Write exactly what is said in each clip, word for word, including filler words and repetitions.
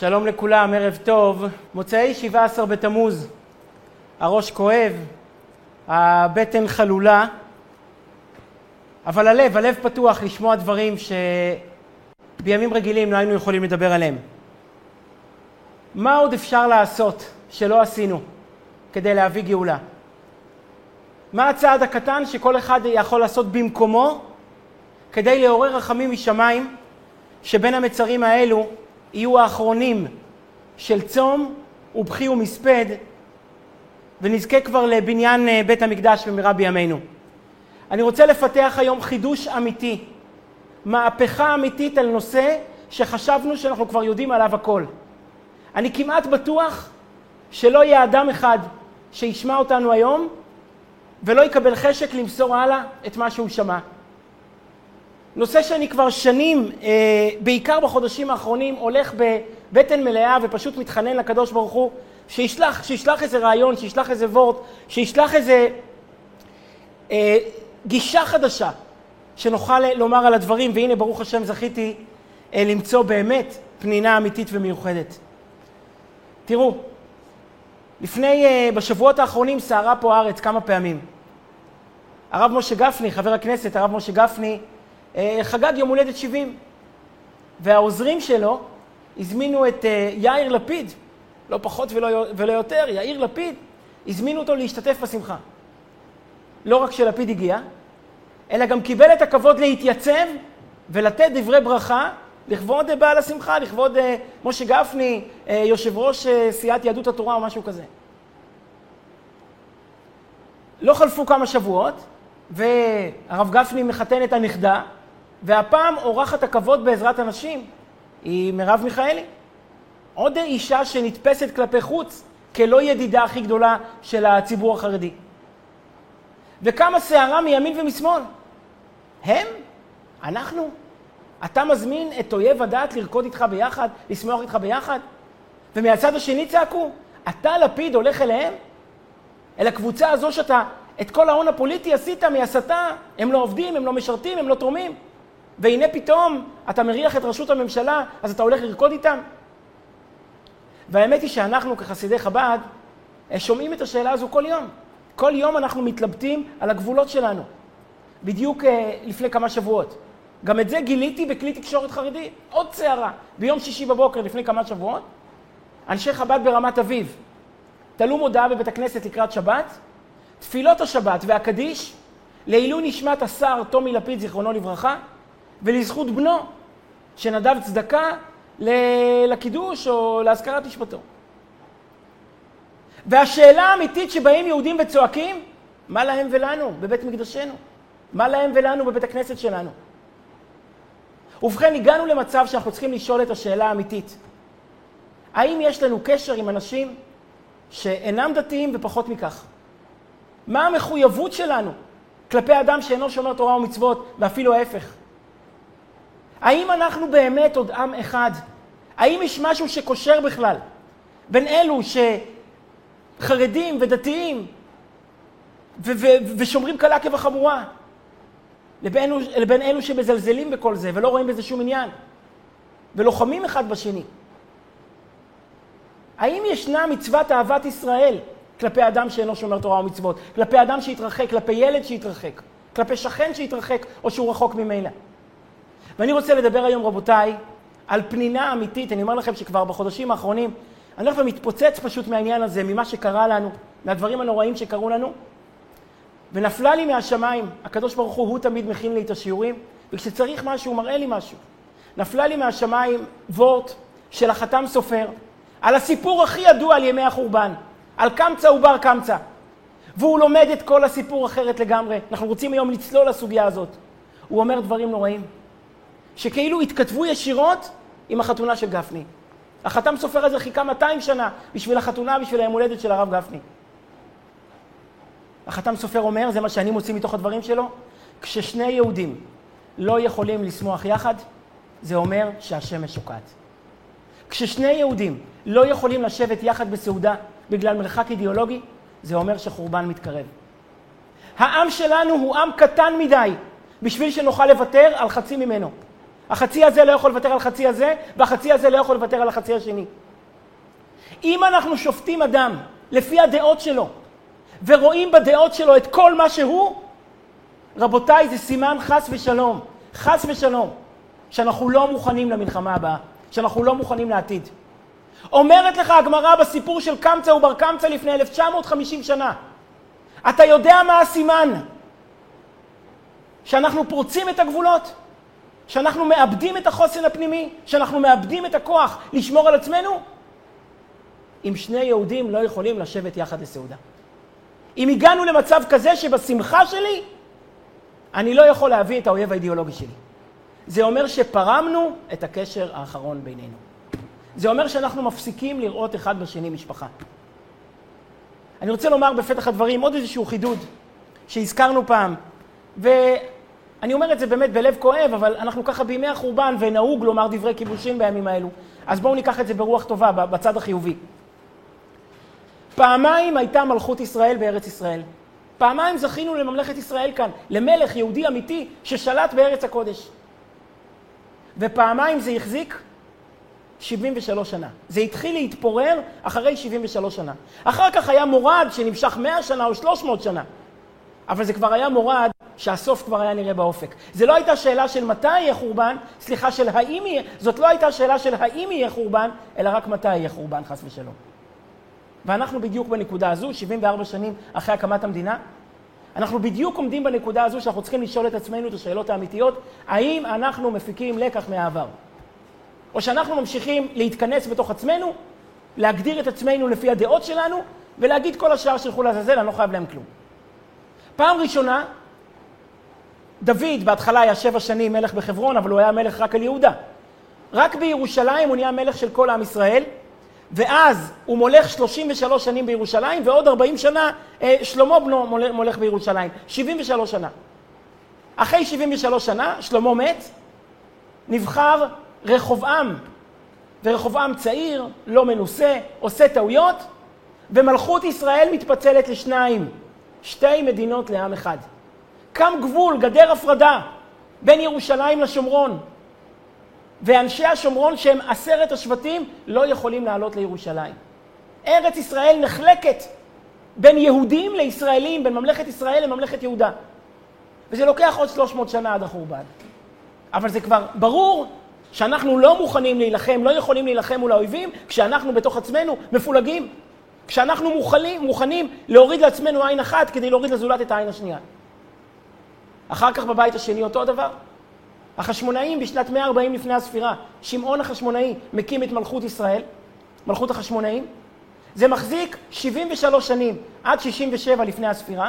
שלום לכולם, ערב טוב. מוצאי שבעה עשר בתמוז, הראש כואב, הבטן חלולה, אבל הלב, הלב פתוח לשמוע דברים שבימים רגילים לא היינו יכולים לדבר עליהם. מה עוד אפשר לעשות שלא עשינו כדי להביא גאולה? מה הצעד הקטן שכל אחד יכול לעשות במקומו כדי לעורר רחמים משמיים שבין המצרים האלו יהיו האחרונים של צום ובכי ומספד ונזכה כבר לבניין בית המקדש במהרה בימינו. אני רוצה לפתח היום חידוש אמיתי, מהפכה אמיתית על נושא שחשבנו שאנחנו כבר יודעים עליו הכל. אני כמעט בטוח שלא יהיה אדם אחד שישמע אותנו היום ולא יקבל חשק למסור הלאה את מה שהוא שמע. נושא שאני כבר שנים, בעיקר בחודשים האחרונים, הולך בבטן מלאה ופשוט מתחנן לקדוש ברוך הוא שישלח, שישלח איזה רעיון, שישלח איזה וורט, שישלח איזה אה, גישה חדשה שנוכל לומר על הדברים, והנה ברוך השם זכיתי אה, למצוא באמת פנינה אמיתית ומיוחדת. תראו, לפני, אה, בשבועות האחרונים סערה פה הארץ כמה פעמים. הרב משה גפני, חבר הכנסת, הרב משה גפני, חגג יום הולדת שבעים, והעוזרים שלו הזמינו את יאיר לפיד, לא פחות ולא, ולא יותר, יאיר לפיד, הזמינו אותו להשתתף בשמחה. לא רק שלפיד הגיע, אלא גם קיבל את הכבוד להתייצב ולתת דברי ברכה לכבוד בעל השמחה, לכבוד משה גפני, יושב ראש סיעת יהדות התורה או משהו כזה. לא חלפו כמה שבועות, והרב גפני מחתן את הנכדה, והפעם אורחת הכבוד בעזרת אנשים היא מרב מיכאלי. עוד אישה שנתפסת כלפי חוץ כלא ידידה הכי גדולה של הציבור החרדי. וכמה שערה מימין ומשמאל. הם? אנחנו? אתה מזמין את אויב הדת לרקוד איתך ביחד, לשמוח איתך ביחד? ומהצד השני צעקו, אתה לפיד הולך אליהם? אל הקבוצה הזו שאתה את כל ההון הפוליטי עשית מהסתה, הם לא עובדים, הם לא משרתים, הם לא תורמים. והנה פתאום אתה מריח את רשות הממשלה, אז אתה הולך לרקוד איתם. והאמת היא שאנחנו כחסידי חב"ד שומעים את השאלה הזו כל יום. כל יום אנחנו מתלבטים על הגבולות שלנו. בדיוק לפני כמה שבועות. גם את זה גיליתי בכלי תקשורת חרדי. עוד צערה. ביום שישי בבוקר לפני כמה שבועות, אנשי חב"ד ברמת אביב תלו מודעה בבית הכנסת לקראת שבת, תפילות השבת והקדיש לעילוי נשמת השר טומי לפיד זיכרונו לברכה, ולזכות בנו שנדב צדקה לקידוש או להזכרת נשמתו. והשאלה האמיתית שבאים יהודים וצועקים, מה להם ולנו בבית מקדשנו? מה להם ולנו בבית הכנסת שלנו? ובכן, הגענו למצב שאנחנו צריכים לשאול את השאלה האמיתית. האם יש לנו קשר עם אנשים שאינם דתיים ופחות מכך? מה המחויבות שלנו כלפי אדם שאינו שומר תורה ומצוות, ואפילו ההפך? האם אנחנו באמת עוד עם אחד? האם יש משהו שקושר בכלל בין אלו שחרדים ודתיים ו- ו- ושומרים קלה כבחמורה, לבין, לבין אלו שמזלזלים בכל זה ולא רואים בזה שום עניין ולוחמים אחד בשני? האם ישנה מצוות אהבת ישראל כלפי אדם שאינו שומר תורה ומצוות, כלפי אדם שהתרחק, כלפי ילד שהתרחק, כלפי שכן שהתרחק או שהוא רחוק ממילא? ואני רוצה לדבר היום, רבותיי, על פנינה אמיתית. אני אומר לכם שכבר בחודשים האחרונים אני הולך ומתפוצץ פשוט מהעניין הזה, ממה שקרה לנו, מהדברים הנוראים שקרו לנו, ונפלה לי מהשמיים. הקדוש ברוך הוא, הוא תמיד מכין לי את השיעורים, וכשצריך משהו הוא מראה לי משהו. נפלה לי מהשמיים וורט של החתם סופר על הסיפור הכי ידוע על ימי החורבן, על קמצא ובר קמצא, והוא לומד את כל הסיפור אחרת לגמרי. אנחנו רוצים היום לצלול לסוגיה הזאת. הוא אומר דברים נוראים שכאילו התכתבו ישירות עם החתונה של גפני. החתם סופר הזה חיכה מאתיים שנה בשביל החתונה, בשביל היום הולדת של הרב גפני. החתם סופר אומר, זה מה שאני מוציא מתוך הדברים שלו, כששני יהודים לא יכולים לשמוח יחד, זה אומר שהשמש שוקעת. כששני יהודים לא יכולים לשבת יחד בסעודה בגלל מרחק אידיאולוגי, זה אומר שחורבן מתקרב. העם שלנו הוא עם קטן מדי בשביל שנוכל לוותר על חצי ממנו. החצי הזה לא יכול לוותר על חצי הזה, והחצי הזה לא יכול לוותר על החצי השני. אם אנחנו שופטים אדם לפי הדעות שלו, ורואים בדעות שלו את כל מה שהוא, רבותיי, זה סימן חס ושלום, חס ושלום, שאנחנו לא מוכנים למלחמה הבאה, שאנחנו לא מוכנים לעתיד. אומרת לך הגמרא בסיפור של קמצא ובר קמצא לפני אלף תשע מאות וחמישים שנה, אתה יודע מה הסימן? שאנחנו פורצים את הגבולות, שאנחנו מאבדים את החוסן הפנימי, שאנחנו מאבדים את הכוח לשמור על עצמנו? אם שני יהודים לא יכולים לשבת יחד לסעודה. אם הגענו למצב כזה שבשמחה שלי, אני לא יכול להביא את האויב האידיאולוגי שלי. זה אומר שפרמנו את הקשר האחרון בינינו. זה אומר שאנחנו מפסיקים לראות אחד בשני משפחה. אני רוצה לומר בפתח הדברים עוד איזשהו חידוד שהזכרנו פעם, ואני אומר את זה באמת בלב כואב, אבל אנחנו ככה בימי החורבן ונהוג לומר דברי כיבושין בימים האלו. אז בואו ניקח את זה ברוח טובה, בצד החיובי. פעמיים הייתה מלכות ישראל בארץ ישראל. פעמיים זכינו לממלכת ישראל כאן, למלך יהודי אמיתי ששלט בארץ הקודש. ופעמיים זה החזיק שבעים ושלוש שנה. זה התחיל להתפורר אחרי שבעים ושלוש שנה. אחר כך היה מורד שנמשך מאה שנה או שלוש מאות שנה. אבל זה כבר היה מורד שהסוף כבר היה נראה באופק. זה לא הייתה שאלה של מתי יהיה חורבן, סליחה, של האם יהיה, זאת לא הייתה שאלה של האם יהיה חורבן, אלא רק מתי יהיה חורבן, חס ושלום. ואנחנו בדיוק בנקודה הזו, שבעים וארבע שנים אחרי הקמת המדינה, אנחנו בדיוק עומדים בנקודה הזו שאנחנו צריכים לשאול את עצמנו את השאלות האמיתיות, האם אנחנו מפיקים לקח מהעבר? או שאנחנו ממשיכים להתכנס בתוך עצמנו, להגדיר את עצמנו לפי הדעות שלנו, ולהגיד כל השאר שילכו לעזאזל, אני לא חייב להם כלום. פעם ראשונה, דוד בהתחלה היה שבע שנים מלך בחברון, אבל הוא היה מלך רק על יהודה. רק בירושלים הוא נהיה מלך של כל עם ישראל, ואז הוא מולך שלושים ושלוש שנים בירושלים, ועוד ארבעים שנה שלמה בנו מולך בירושלים, שבעים ושלוש שנה. אחרי שבעים ושלוש שנה, שלמה מת, נבחר רחובעם, ורחובעם צעיר, לא מנוסה, עושה טעויות, ומלכות ישראל מתפצלת לשניים, שתי מדינות לעם אחד. קם גבול, גדר הפרדה, בין ירושלים לשומרון, ואנשי השומרון שהם עשרת השבטים לא יכולים לעלות לירושלים. ארץ ישראל נחלקת בין יהודים לישראלים, בין ממלכת ישראל לממלכת יהודה. וזה לוקח עוד שלוש מאות שנה עד החורבן. אבל זה כבר ברור שאנחנו לא מוכנים להילחם, לא יכולים להילחם מול האויבים, כשאנחנו בתוך עצמנו מפולגים. כשאנחנו מוכנים, מוכנים להוריד לעצמנו עין אחת כדי להוריד לזולת את העין השנייה. אחר כך בבית השני אותו הדבר. החשמונאים בשנת מאה וארבעים לפני הספירה, שמעון החשמונאי מקים את מלכות ישראל, מלכות החשמונאים. זה מחזיק שבעים ושלוש שנים עד שישים ושבע לפני הספירה,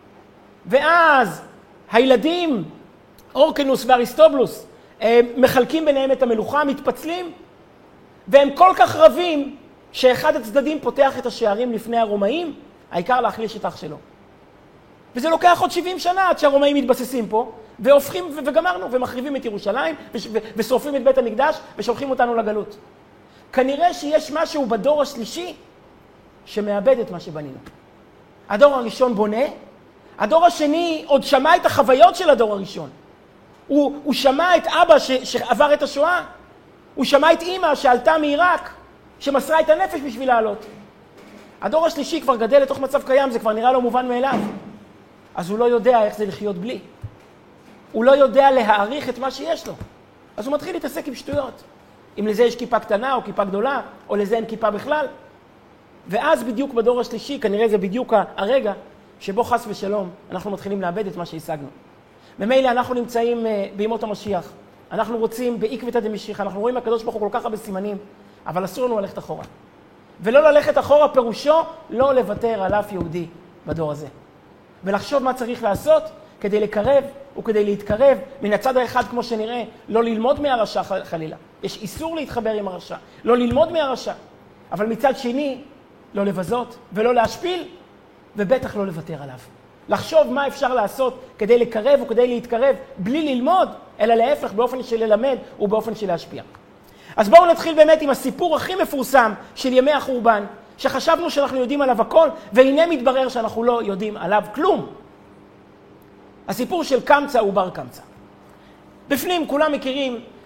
ואז הילדים, אורקנוס ואריסטובולוס, מחלקים ביניהם את המלוכה, מתפצלים, והם כל כך רבים שאחד הצדדים פותח את השערים לפני הרומאים, העיקר להחליש את אח שלו. וזה לוקח עוד שבעים שנה עד שהרומאים מתבססים פה, והופכים, וגמרנו, ומחריבים את ירושלים, ושורפים את בית המקדש, ושולחים אותנו לגלות. כנראה שיש משהו בדור השלישי שמאבד את מה שבנינו. הדור הראשון בונה, הדור השני עוד שמע את החוויות של הדור הראשון. הוא, הוא שמע את אבא ש, שעבר את השואה, הוא שמע את אמא שעלתה מעיראק, שמסרה את הנפש בשביל לעלות. הדור השלישי כבר גדל לתוך מצב קיים, זה כבר נראה לו מובן מאליו. אז הוא לא יודע איך זה לחיות בלי. הוא לא יודע להעריך את מה שיש לו. אז הוא מתחיל להתעסק עם שטויות. אם לזה יש כיפה קטנה או כיפה גדולה, או לזה אין כיפה בכלל. ואז בדיוק בדור השלישי, כנראה זה בדיוק הרגע, שבו חס ושלום אנחנו מתחילים לאבד את מה שהשגנו. ממילא אנחנו נמצאים בימות המשיח. אנחנו רוצים בעקבתא דמשיחא, אנחנו רואים הקדוש ברוך הוא כל כך הרבה סימנים, אבל אסור לנו ללכת אחורה. ולא ללכת אחורה פירושו לא לוותר על אף יהודי בדור הזה. ולחשוב מה צריך לעשות כדי לקרב וכדי להתקרב מן הצד האחד, כמו שנראה, לא ללמוד מהרשע חלילה. יש איסור להתחבר עם הרשע, לא ללמוד מהרשע. אבל מצד שני, לא לבזות ולא להשפיל, ובטח לא לוותר עליו. לחשוב מה אפשר לעשות כדי לקרב וכדי להתקרב בלי ללמוד, אלא להפך באופן של ללמד ובאופן של להשפיע. אז בואו נתחיל באמת עם הסיפור הכי מפורסם של ימי החורבן, שחשבנו שאנחנו יודעים עליו הכל, והנה מתברר שאנחנו לא יודעים עליו כלום. הסיפור של קמצא ובר קמצא. בפנים כולם מכירים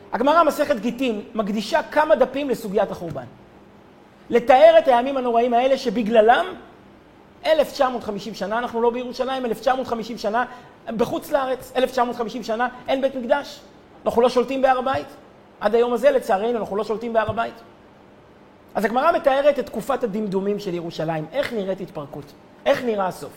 הגמרא מסכת גיטין מקדישה כמה דפים לסוגיית החורבן. לתאר את הימים הנוראים האלה שבגללם אלף תשע מאות וחמישים שנה, אנחנו לא בירושלים, אלף תשע מאות וחמישים שנה, בחוץ לארץ, אלף תשע מאות וחמישים שנה, אין בית מקדש. אנחנו לא שולטים בהר הבית. עד היום הזה, לצערנו, אנחנו לא שולטים בהר הבית. אז הגמרא מתארת את תקופת הדמדומים של ירושלים. איך נראית התפרקות? איך נראה הסוף?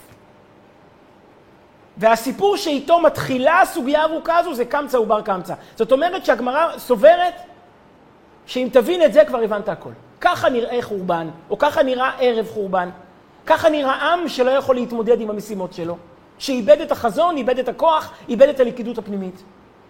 והסיפור שאיתו מתחילה הסוגיה הארוכה הזו זה קמצא ובר קמצא. זאת אומרת שהגמרא סוברת שאם תבין את זה כבר הבנת הכל. ככה נראה חורבן, או ככה נראה ערב חורבן. ככה נראה עם שלא יכול להתמודד עם המשימות שלו. שאיבד את החזון, איבד את הכוח, איבד את הלכידות הפנימית.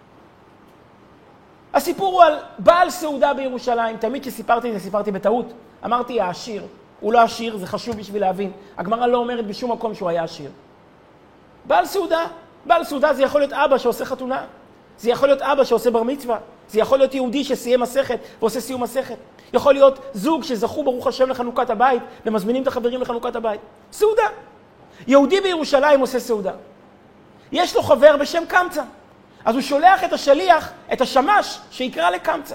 הסיפור הוא על בעל סעודה בירושלים. תמיד שסיפרתי את זה, סיפרתי בטעות. אמרתי העשיר. הוא לא עשיר, זה חשוב בשביל להבין. הגמרא לא אומרת בשום מקום שהוא היה עשיר. בעל סעודה. בעל סעודה זה יכול להיות אבא שעושה חתונה. זה יכול להיות אבא שעושה בר מצווה. זה יכול להיות יהודי שסיים מסכת ועושה סיום מסכת. יכול להיות זוג שזכו ברוך השם לחנוכת הבית ומזמינים את החברים לחנוכת הבית. סעודה. יהודי בירושלים עושה סעודה. יש לו חבר בשם קמצא. אז הוא שולח את השליח, את השמש, שיקרא לקמצא.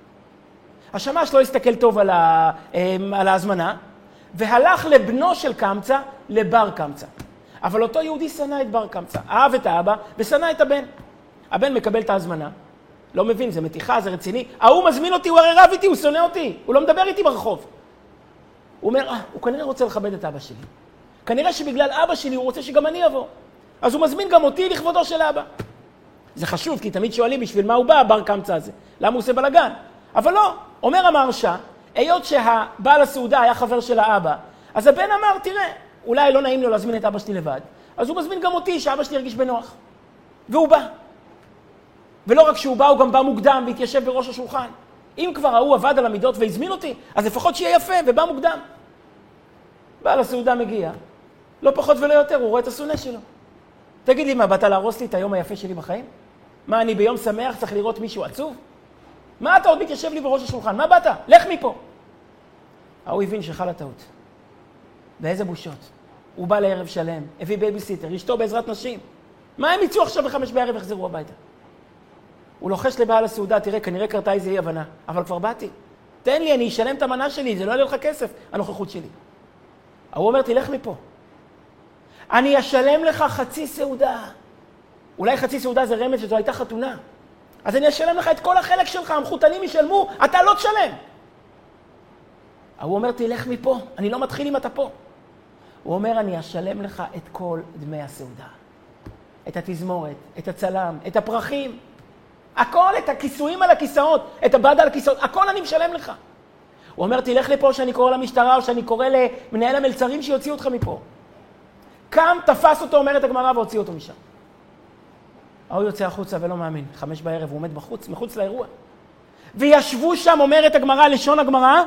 השמש לא הסתכל טוב על, ה, על ההזמנה, והלך לבנו של קמצא, לבר קמצא. אבל אותו יהודי שנא את בר קמצא. אהב את האבא ושנא את הבן. הבן מקבל את ההזמנה. לא מבין, זה מתיחה, זה רציני. ההוא מזמין אותי, הוא הרי רב איתי, הוא שונא אותי. הוא לא מדבר איתי ברחוב. הוא אומר, אה, הוא כנראה רוצה לכבד את אבא שלי. כנראה שבגלל אבא שלי הוא רוצה שגם אני אבוא. אז הוא מזמין גם אותי לכבודו של אבא. זה חשוב, כי תמיד שואלים בשביל מה הוא בא, בר קמצא הזה. למה הוא עושה בלגן? אבל לא, אומר המהרש"א, היות שהבעל הסעודה היה חבר של האבא, אז הבן אמר, תראה, אולי לא נעים לו להזמין את אבא שלי לבד, אז הוא מזמין גם אותי, שאבא שלי ירגיש בנוח. והוא בא. ולא רק שהוא בא, הוא גם בא מוקדם והתיישב בראש השולחן. אם כבר ההוא עבד על המידות והזמין אותי, אז לפחות שיהיה יפה ובא מוקדם. בעל הסעודה מגיע, לא פחות ולא יותר, הוא רואה את הסונה שלו. תגיד לי, מה, באת להרוס לי את היום היפה שלי בחיים? מה, אני ביום שמח צריך לראות מישהו עצוב? מה אתה עוד מתיישב לי בראש השולחן? מה באת? לך מפה. ההוא הבין שחלה טעות. באיזה בושות. הוא בא לערב שלם, הביא בייביסיטר, אשתו בעזרת נשים. מה הם יצאו עכשיו בחמש בערב יחזרו הביתה? הוא לוחש לבעל הסעודה, תראה, כנראה קרתה איזה אי הבנה, אבל כבר באתי. תן לי, אני אשלם את המנה שלי, זה לא יהיה לך כסף, הנוכחות שלי. הוא אומר, תלך מפה. אני אשלם לך חצי סעודה. אולי חצי סעודה זה רמז שזו הייתה חתונה. אז אני אשלם לך את כל החלק שלך, המחותנים ישלמו, אתה לא תשלם. הוא אומר, תלך מפה, אני לא מתחיל אם אתה פה. הוא אומר, אני אשלם לך את כל דמי הסעודה. את התזמורת, את הצלם, את הפרחים. הכל, את הכיסויים על הכיסאות, את הבד על הכיסאות, הכל אני משלם לך. הוא אומר, תלך לפה שאני קורא למשטרה או שאני קורא למנהל המלצרים שיוציאו אותך מפה. קם, תפס אותו, אומרת הגמרא, והוציא אותו משם. הוא יוצא החוצה ולא מאמין. חמש בערב, הוא עומד בחוץ, מחוץ לאירוע. וישבו שם, אומרת הגמרא, לשון הגמרא,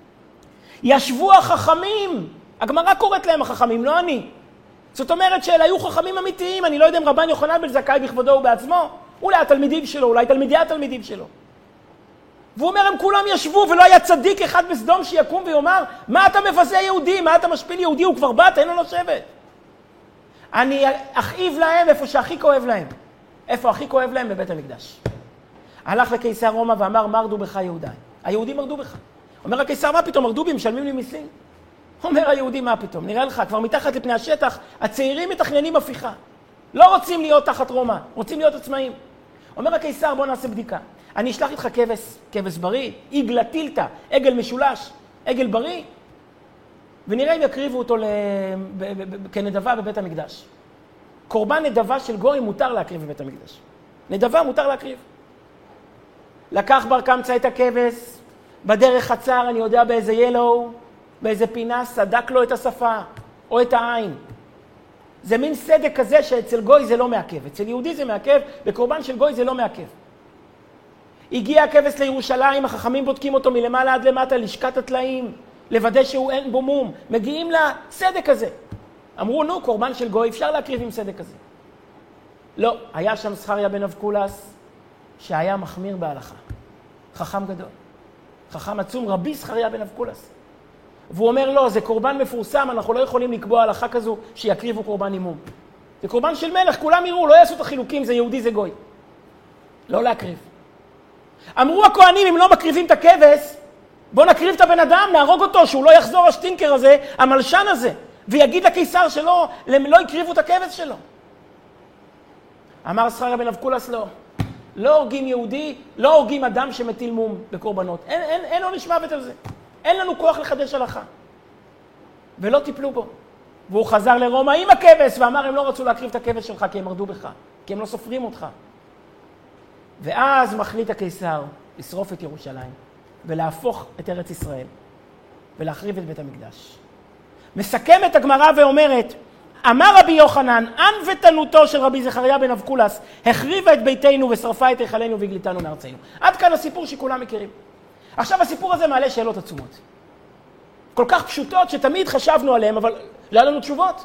ישבו החכמים. הגמרא קוראת להם החכמים, לא אני. זאת אומרת שאלה היו חכמים אמיתיים, אני לא יודע אם רבן יוחנן בן זכאי בכבודו ובעצמו, אולי התלמידים שלו, אולי תלמידי התלמידים שלו. והוא אומר, הם כולם ישבו ולא היה צדיק אחד בסדום שיקום ויאמר, מה אתה מבזה יהודי, מה אתה משפיל יהודי, הוא כבר בא, תן לו לשבת. אני אכאיב להם איפה שהכי כואב להם. איפה הכי כואב להם? בבית המקדש. הלך לקיסר רומא ואמר, מרדו בך יהודי. היהודים מרדו בך. אומר הקיסר, מה פתאום? מרדו בי, משלמים לי מיסים. אומר היהודי, מה פתאום? נראה לך, כבר מתחת לפני השטח, הצעירים מתכננים הפיכה. לא רוצים להיות תחת רומא, רוצים להיות עצמאים. אומר הקיסר, בוא נעשה בדיקה. אני אשלח איתך כבש, כבש בריא, עגלה טילתא, עגל משולש, עגל בריא, ונראה אם יקריבו אותו כנדבה בבית המקדש. קורבן נדבה של גוי מותר להקריב בבית המקדש. נדבה מותר להקריב. לקח בר קמצא את הכבש, בדרך חצר, אני יודע באיזה ילו, באיזה פינה, סדק לו את השפה, או את העין. זה מין סדק כזה שאצל גוי זה לא מעכב. אצל יהודי זה מעכב, בקורבן של גוי זה לא מעכב. הגיע הכבש לירושלים, החכמים בודקים אותו מלמעלה עד למטה, לשקת הטלאים, לוודא שהוא אין בו מום. מגיעים לסדק הזה. אמרו, נו, קורבן של גוי, אפשר להקריב עם סדק כזה. לא, היה שם זכריה בן אבקולס, שהיה מחמיר בהלכה. חכם גדול. חכם עצום, רבי זכריה בן אבקולס. והוא אומר, לא, זה קורבן מפורסם, אנחנו לא יכולים לקבוע הלכה כזו שיקריבו קורבן אימום. זה קורבן של מלך, כולם יראו, לא יעשו את החילוקים, זה יהודי, זה גוי. לא להקריב. אמרו הכהנים, אם לא מקריבים את הכבש, בוא נקריב את הבן אדם, נהרוג אותו, שהוא לא יחזור השטינקר הזה, המלשן הזה, ויגיד לקיסר שלא, לא יקריבו את הכבש שלו. אמר זכריה בן אבקולס, לא. לא הורגים יהודי, לא הורגים אדם שמטיל מום בקורבנות. אין, אין, אין עונש מוות על זה. אין לנו כוח לחדש הלכה. ולא טיפלו בו. והוא חזר לרומא עם הכבש, ואמר, הם לא רצו להקריב את הכבש שלך, כי הם מרדו בך, כי הם לא סופרים אותך. ואז מחליט הקיסר לשרוף את ירושלים, ולהפוך את ארץ ישראל, ולהחריב את בית המקדש. מסכמת הגמרא ואומרת, אמר רבי יוחנן, ענוותנותו של רבי זכריה בן אבקולס, החריבה את ביתנו ושרפה את היכלנו והגליתנו מארצנו. עד כאן הסיפור שכולם מכירים. עכשיו הסיפור הזה מעלה שאלות עצומות. כל כך פשוטות שתמיד חשבנו עליהן, אבל לא היה לנו תשובות.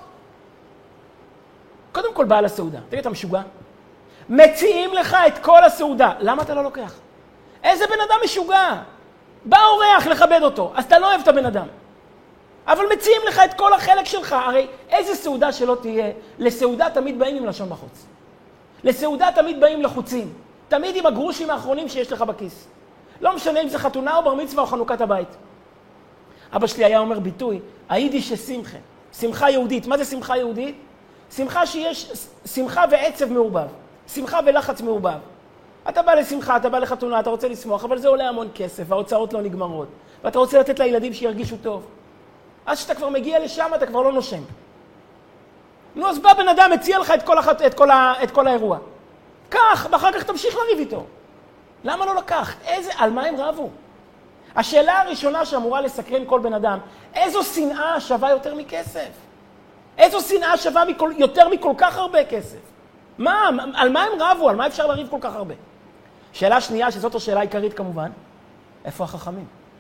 קודם כל בעל הסעודה. תגיד, אתה משוגע? מציעים לך את כל הסעודה. למה אתה לא לוקח? איזה בן אדם משוגע? בא אורח לכבד אותו, אז אתה לא אוהב את הבן אדם. אבל מציעים לך את כל החלק שלך. הרי איזה סעודה שלא תהיה, לסעודה תמיד באים עם לשון בחוץ. לסעודה תמיד באים לחוצים. תמיד עם הגרושים האחרונים שיש לך בכיס. לא משנה אם זה חתונה או בר מצווה או חנוכת הבית. אבא שלי היה אומר ביטוי, היידיש שמחה, שמחה יהודית. מה זה שמחה יהודית? שמחה שיש, שמחה ועצב מעורבב, שמחה ולחץ מעורבב. אתה בא לשמחה, אתה בא לחתונה, אתה רוצה לשמוח, אבל זה עולה המון כסף, וההוצאות לא נגמרות, ואתה רוצה לתת לילדים שירגישו טוב. אז שאתה כבר מגיע לשם, אתה כבר לא נושם. נו, אז בא בן אדם, מציע לך את כל, הח... את כל, ה... את כל האירוע. כך, ואחר כך תמשיך לריב איתו. למה לא לקח? איזה, על מה הם רבו? השאלה הראשונה שאמורה לסקרן כל בן אדם, איזו שנאה שווה יותר מכסף? איזו שנאה שווה מכל, יותר מכל כך הרבה כסף? מה, על מה הם רבו? על מה אפשר לריב כל כך הרבה? שאלה שנייה, שזאת השאלה העיקרית כמובן, איפה החכמים?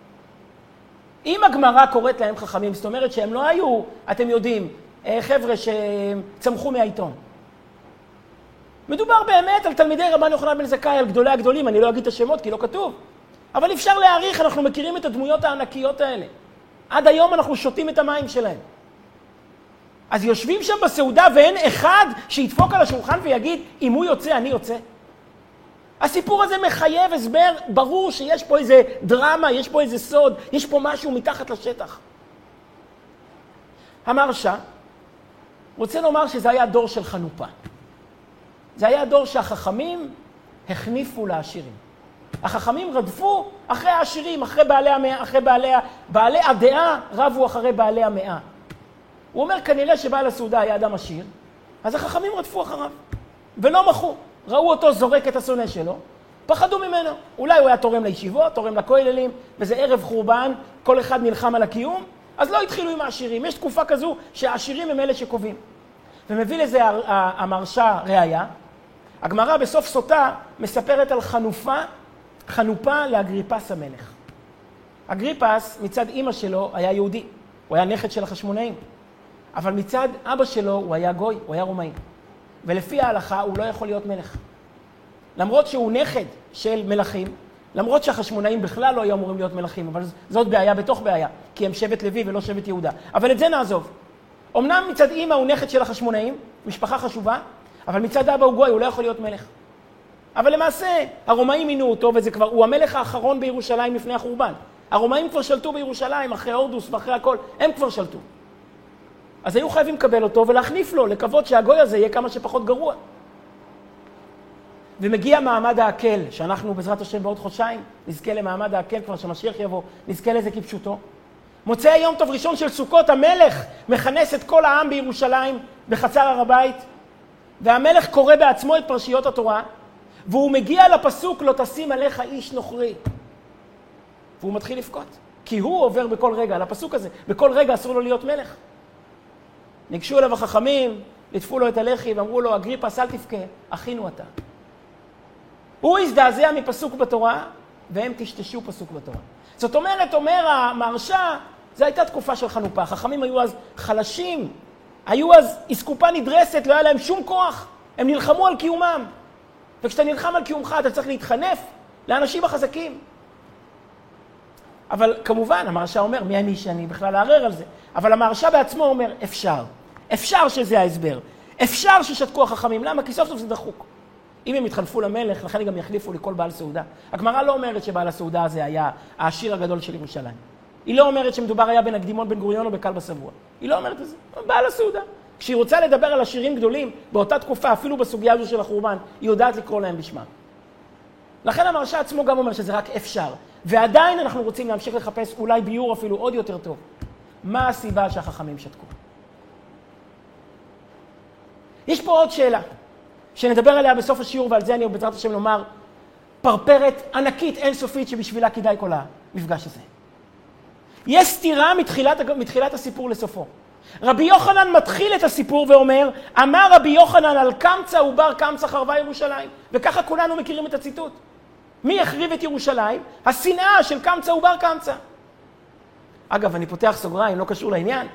אם הגמרא קוראת להם חכמים, זאת אומרת שהם לא היו, אתם יודעים, חבר'ה שצמחו מהעיתון. מדובר באמת על תלמידי רבן יוחנן בן זכאי, על גדולי הגדולים, אני לא אגיד את השמות כי לא כתוב. אבל אפשר להעריך, אנחנו מכירים את הדמויות הענקיות האלה. עד היום אנחנו שותים את המים שלהם. אז יושבים שם בסעודה ואין אחד שידפוק על השולחן ויגיד, אם הוא יוצא, אני יוצא. הסיפור הזה מחייב הסבר, ברור שיש פה איזה דרמה, יש פה איזה סוד, יש פה משהו מתחת לשטח. המרשה רוצה לומר שזה היה דור של חנופה. זה היה דור שהחכמים הכניפו לעשירים. החכמים רדפו אחרי העשירים, אחרי בעלי המאה, אחרי בעלי, בעלי הדעה רבו אחרי בעלי המאה. הוא אומר, כנראה שבעל הסעודה היה אדם עשיר, אז החכמים רדפו אחריו, ולא מחו. ראו אותו זורק את השונא שלו, פחדו ממנו. אולי הוא היה תורם לישיבות, תורם לכוללים, וזה ערב חורבן, כל אחד נלחם על הקיום, אז לא התחילו עם העשירים. יש תקופה כזו שהעשירים הם אלה שקובעים. ומביא לזה המרשה ראיה. הגמרא בסוף סוטה מספרת על חנופה, חנופה לאגריפס המלך. אגריפס מצד אמא שלו היה יהודי, הוא היה נכד של החשמונאים. אבל מצד אבא שלו הוא היה גוי, הוא היה רומאי. ולפי ההלכה הוא לא יכול להיות מלך. למרות שהוא נכד של מלכים, למרות שהחשמונאים בכלל לא היו אמורים להיות מלכים, אבל זאת בעיה בתוך בעיה, כי הם שבט לוי ולא שבט יהודה. אבל את זה נעזוב. אמנם מצד אמא הוא נכד של החשמונאים, משפחה חשובה, אבל מצד אבא הוא גוי, הוא לא יכול להיות מלך. אבל למעשה הרומאים מינו אותו, וזה כבר, הוא המלך האחרון בירושלים לפני החורבן. הרומאים כבר שלטו בירושלים, אחרי הורדוס ואחרי הכל, הם כבר שלטו. אז היו חייבים לקבל אותו ולהחניף לו, לקוות שהגוי הזה יהיה כמה שפחות גרוע. ומגיע מעמד העקל, שאנחנו בעזרת השם בעוד חודשיים, נזכה למעמד העקל כבר שמשיח יבוא, נזכה לזה כפשוטו. מוצא יום טוב ראשון של סוכות, המלך מכנס את כל העם בירושלים, בחצר הר הבית, והמלך קורא בעצמו את פרשיות התורה, והוא מגיע לפסוק, לא תשים עליך איש נוכרי. והוא מתחיל לבכות, כי הוא עובר בכל רגע, על הפסוק הזה, בכל רגע אסור לו להיות מלך. ניגשו אליו החכמים, ליטפו לו את הלחי ואמרו לו, אגריפס אל תבכה, אחינו אתה. הוא הזדעזע מפסוק בתורה, והם תשתשו פסוק בתורה. זאת אומרת, אומר המרשה, זו הייתה תקופה של חנופה. החכמים היו אז חלשים, היו אז אסקופה נדרסת, לא היה להם שום כוח. הם נלחמו על קיומם. וכשאתה נלחם על קיומך, אתה צריך להתחנף לאנשים החזקים. אבל כמובן, המרשה אומר, מי אני שאני בכלל לערער על זה? אבל המרשה בעצמו אומר, אפשר. אפשר שזה ההסבר. אפשר ששתקו החכמים. למה? כי סוף סוף זה דחוק. אם הם התחלפו למלך, לכן גם יחליפו לכל בעל סעודה. הגמרא לא אומרת שבעל הסעודה הזה היה העשיר הגדול של ירושלים. היא לא אומרת שמדובר היה בין הקדימון בן גוריון או בכלבא שבוע. היא לא אומרת את זה. בעל הסעודה. כשהיא רוצה לדבר על עשירים גדולים, באותה תקופה, אפילו בסוגיה הזו של החורבן, היא יודעת לקרוא להם בשמם. לכן המרשע עצמו גם אומר שזה רק אפשר. ועדיין אנחנו רוצים להמשיך לחפש אולי ביור אפילו עוד יותר טוב. מה הסיבה שהחכמים שתקו? יש פה עוד שאלה, שנדבר עליה בסוף השיעור, ועל זה אני בעזרת השם לומר, פרפרת ענקית אינסופית שבשבילה כדאי כל המפגש הזה. יש סתירה מתחילת, מתחילת הסיפור לסופו. רבי יוחנן מתחיל את הסיפור ואומר, אמר רבי יוחנן על קמצא ובר קמצא חרבה ירושלים. וככה כולנו מכירים את הציטוט. מי החריב את ירושלים? השנאה של קמצא ובר קמצא. אגב, אני פותח סוגריים, לא קשור לעניין.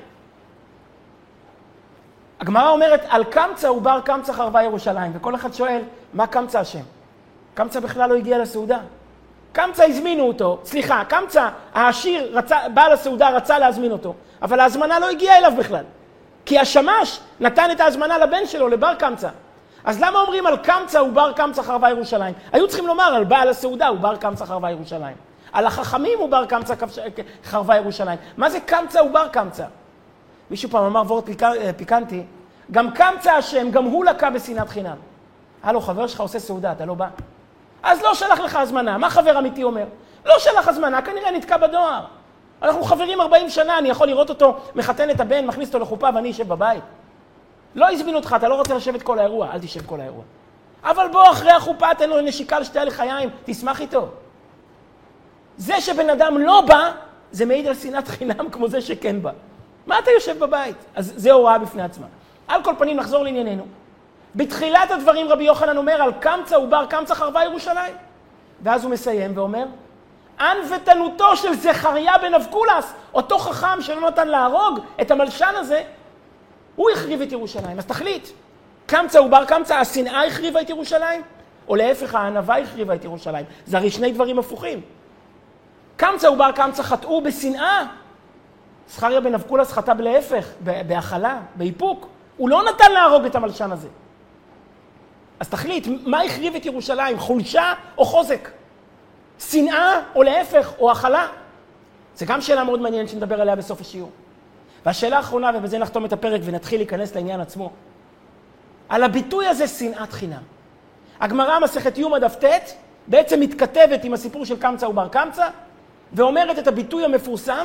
הגמרא אומרת, על קמצא ובר קמצא חרבה ירושלים. וכל אחד שואל, מה קמצא השם? קמצא בכלל לא הגיע לסעודה. קמצא הזמינו אותו, סליחה, קמצא, העשיר, רצה, בעל הסעודה רצה להזמין אותו, אבל ההזמנה לא הגיעה אליו בכלל. כי השמש נתן את ההזמנה לבן שלו, לבר קמצא. אז למה אומרים על קמצא ובר קמצא חרבה ירושלים? היו צריכים לומר על בעל הסעודה ובר קמצא חרבה ירושלים. על החכמים ובר קמצא חרבה ירושלים. מה זה קמצא ובר קמצא? מישהו פעם אמר וורט פיקנטי, גם קמצא השם, גם הוא לקה בשנאת חינם. הלו, חבר שלך עושה סעודה, אתה לא בא. אז לא שלח לך הזמנה. מה חבר אמיתי אומר? לא שלח הזמנה, כנראה נתקע בדואר. אנחנו חברים ארבעים שנה, אני יכול לראות אותו, מחתן את הבן, מכניס אותו לחופה ואני אשב בבית. לא הזמין אותך, אתה לא רוצה לשבת כל האירוע, אל תשב כל האירוע. אבל בוא אחרי החופה, תן לו נשיקה לשתייה לחיים, תשמח איתו. זה שבן אדם לא בא, זה מעיד על שנאת חינם כמו זה שכן בא. מה אתה יושב בבית? אז זה הוראה בפני עצמה. על כל פנים נחזור לענייננו. בתחילת הדברים רבי יוחנן אומר על קמצא ובר קמצא חרבה ירושלים. ואז הוא מסיים ואומר, ענוותנותו של זכריה בן אבקולס, אותו חכם שלא נתן להרוג את המלשן הזה, הוא החריב את ירושלים. אז תחליט, קמצא ובר קמצא, השנאה החריבה את ירושלים? או להפך, הענווה החריבה את ירושלים? זה הרי שני דברים הפוכים. קמצא ובר קמצא חטאו בשנאה. זכריה בן אבקולס חטא להפך, בהאכלה, באיפוק. הוא לא נתן להרוג את המלשן הזה. אז תחליט, מה החריב את ירושלים? חולשה או חוזק? שנאה או להפך או האכלה? זה גם שאלה מאוד מעניינת שנדבר עליה בסוף השיעור. והשאלה האחרונה, ובזה נחתום את הפרק ונתחיל להיכנס לעניין עצמו. על הביטוי הזה שנאת חינם. הגמרא מסכת יומא דף ט' בעצם מתכתבת עם הסיפור של קמצא ובר קמצא, ואומרת את הביטוי המפורסם.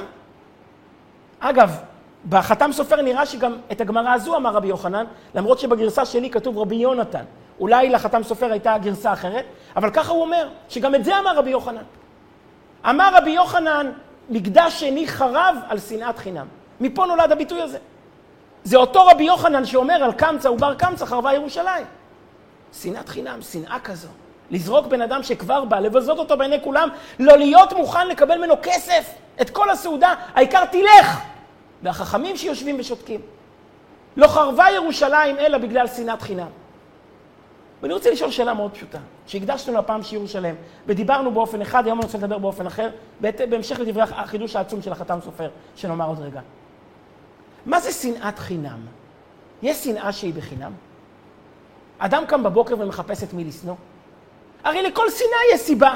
אגב, בחתם סופר נראה שגם את הגמרא הזו אמר רבי יוחנן, למרות שבגרסה שלי כתוב רבי יונתן. אולי לחתם סופר הייתה גרסה אחרת, אבל ככה הוא אומר, שגם את זה אמר רבי יוחנן. אמר רבי יוחנן, מקדש שני חרב על שנאת חינם. מפה נולד הביטוי הזה. זה אותו רבי יוחנן שאומר על קמצא ובר קמצא חרבה ירושלים. שנאת חינם, שנאה כזו. לזרוק בן אדם שכבר בא, לבזות אותו בעיני כולם, לא להיות מוכן לקבל ממנו כסף, את כל הסעודה, העיקר תלך. והחכמים שיושבים ושותקים. לא חרבה ירושלים אלא בגלל שנאת חינם. ואני רוצה לשאול שאלה מאוד פשוטה, שהקדשנו לפעם שיעור שלם, ודיברנו באופן אחד, היום אני רוצה לדבר באופן אחר, בהמשך לדברי החידוש העצום של החתם סופר, שנאמר עוד רגע. מה זה שנאת חינם? יש שנאה שהיא בחינם? אדם קם בבוקר ומחפש את מי לשנוא? הרי לכל שנאה יש סיבה.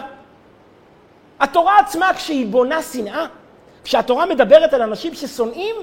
התורה עצמה כשהיא בונה שנאה, כשהתורה מדברת על אנשים ששונאים,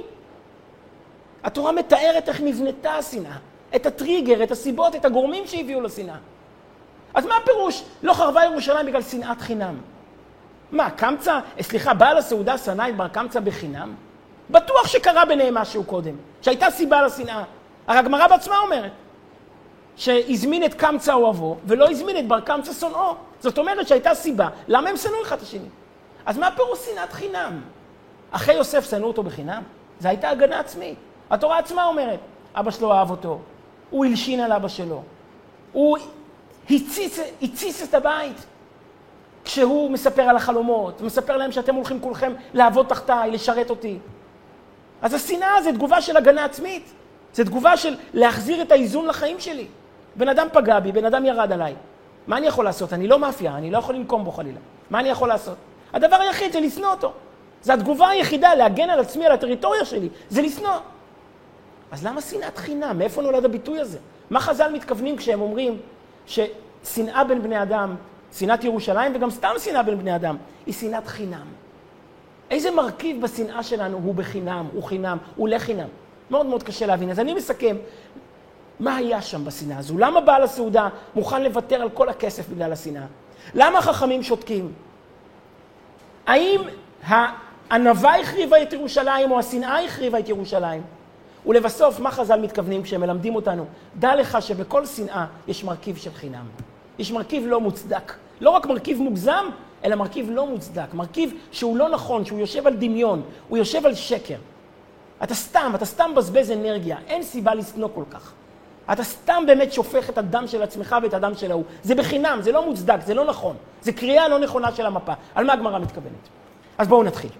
התורה מתארת איך נבנתה השנאה. את הטריגר, את הסיבות, את הגורמים שהביאו לשנאה. אז מה הפירוש? לא חרבה ירושלים בגלל שנאת חינם. מה, קמצא, סליחה, בעל הסעודה שנא את בר קמצא בחינם? בטוח שקרה ביניהם משהו קודם, שהייתה סיבה לשנאה. הרי הגמרא בעצמה אומרת, שהזמין את קמצא אוהבו, ולא הזמין את בר קמצא שונאו. זאת אומרת שהייתה סיבה. למה הם שנאו אחד השני? אז מה הפירוש שנאת חינם? אחי יוסף שנאו אותו בחינם? זה הייתה הגנה עצמית. התורה עצמה אומרת, אבא שלו אהב אותו, הוא הלשין על אבא שלו, הוא הציס, הציס את הבית. כשהוא מספר על החלומות, מספר להם שאתם הולכים כולכם לעבוד תחתיי, לשרת אותי. אז השנאה זה תגובה של הגנה עצמית. זה תגובה של להחזיר את האיזון לחיים שלי. בן אדם פגע בי, בן אדם ירד עליי. מה אני יכול לעשות? אני לא מאפיה, אני לא יכול לנקום בו חלילה. מה אני יכול לעשות? הדבר היחיד זה לשנוא אותו. זה התגובה היחידה להגן על עצמי, על הטריטוריה שלי, זה לשנוא. אז למה שנאת חינם? מאיפה נולד הביטוי הזה? מה חז"ל מתכוונים כשהם אומרים שנאה בין בני אדם, שנאת ירושלים וגם סתם שנאה בין בני אדם, היא שנאת חינם. איזה מרכיב בשנאה שלנו הוא בחינם, הוא חינם, הוא לחינם? מאוד מאוד קשה להבין. אז אני מסכם, מה היה שם בשנאה הזו? למה בעל הסעודה מוכן לוותר על כל הכסף בגלל השנאה? למה החכמים שותקים? האם הענווה החריבה את ירושלים או השנאה החריבה את ירושלים? ולבסוף, מה חז"ל מתכוונים כשהם מלמדים אותנו? דע לך שבכל שנאה יש מרכיב של חינם. יש מרכיב לא מוצדק. לא רק מרכיב מוגזם, אלא מרכיב לא מוצדק. מרכיב שהוא לא נכון, שהוא יושב על דמיון, הוא יושב על שקר. אתה סתם, אתה סתם בזבז אנרגיה. אין סיבה לשנוא כל כך. אתה סתם באמת שופך את הדם של עצמך ואת הדם של ההוא. זה בחינם, זה לא מוצדק, זה לא נכון. זה קריאה לא נכונה של המפה. על מה הגמרא מתכוונת? אז בואו נתחיל.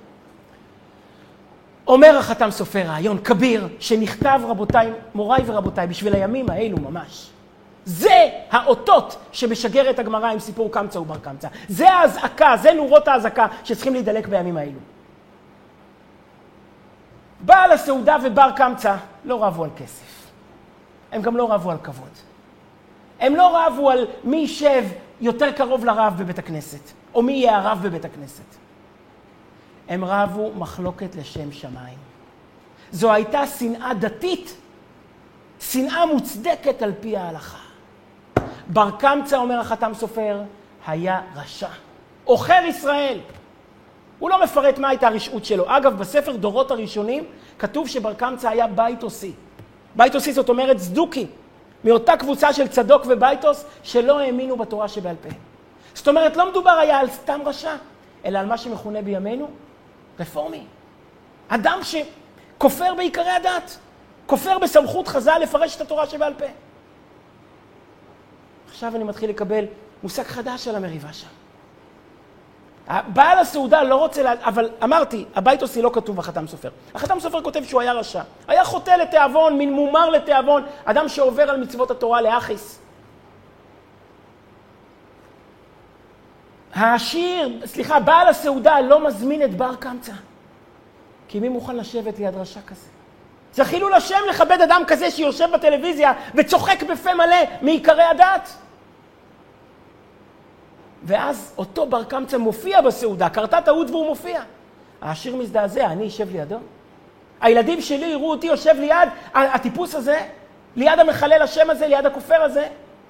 אומר החתם סופר רעיון כביר שנכתב, רבותיי, מוריי ורבותיי, בשביל הימים האלו ממש. זה האותות שמשגר את הגמרא עם סיפור קמצא ובר קמצא. זה ההזעקה, זה נורות ההזעקה שצריכים להידלק בימים האלו. בעל הסעודה ובר קמצא לא רבו על כסף. הם גם לא רבו על כבוד. הם לא רבו על מי יישב יותר קרוב לרב בבית הכנסת, או מי יהיה הרב בבית הכנסת. הם רבו מחלוקת לשם שמיים. זו הייתה שנאה דתית, שנאה מוצדקת על פי ההלכה. בר קמצא, אומר החתם סופר, היה רשע. עוכר ישראל. הוא לא מפרט מה הייתה הרשעות שלו. אגב, בספר דורות הראשונים כתוב שבר קמצא היה בייטוסי. בייטוסי זאת אומרת צדוקי, מאותה קבוצה של צדוק ובייטוס שלא האמינו בתורה שבעל פה. זאת אומרת, לא מדובר היה על סתם רשע, אלא על מה שמכונה בימינו רפורמי. אדם שכופר בעיקרי הדת, כופר בסמכות חז"ל לפרש את התורה שבעל פה. עכשיו אני מתחיל לקבל מושג חדש על המריבה שם. בעל הסעודה לא רוצה, לה... אבל אמרתי, הבייטוסי לא כתוב בחתם סופר. החתם סופר כותב שהוא היה רשע. היה חוטא לתיאבון, מין מומר לתיאבון, אדם שעובר על מצוות התורה לאחיס. העשיר, סליחה, בעל הסעודה לא מזמין את בר קמצא. כי מי מוכן לשבת ליד רשע כזה? זה חילול השם לכבד אדם כזה שיושב בטלוויזיה וצוחק בפה מלא מעיקרי הדת. ואז אותו בר קמצא מופיע בסעודה, קרתה טעות והוא מופיע. העשיר מזדעזע, אני יושב לידו. הילדים שלי יראו אותי יושב ליד הטיפוס הזה, ליד המחלל השם הזה, ליד הכופר הזה.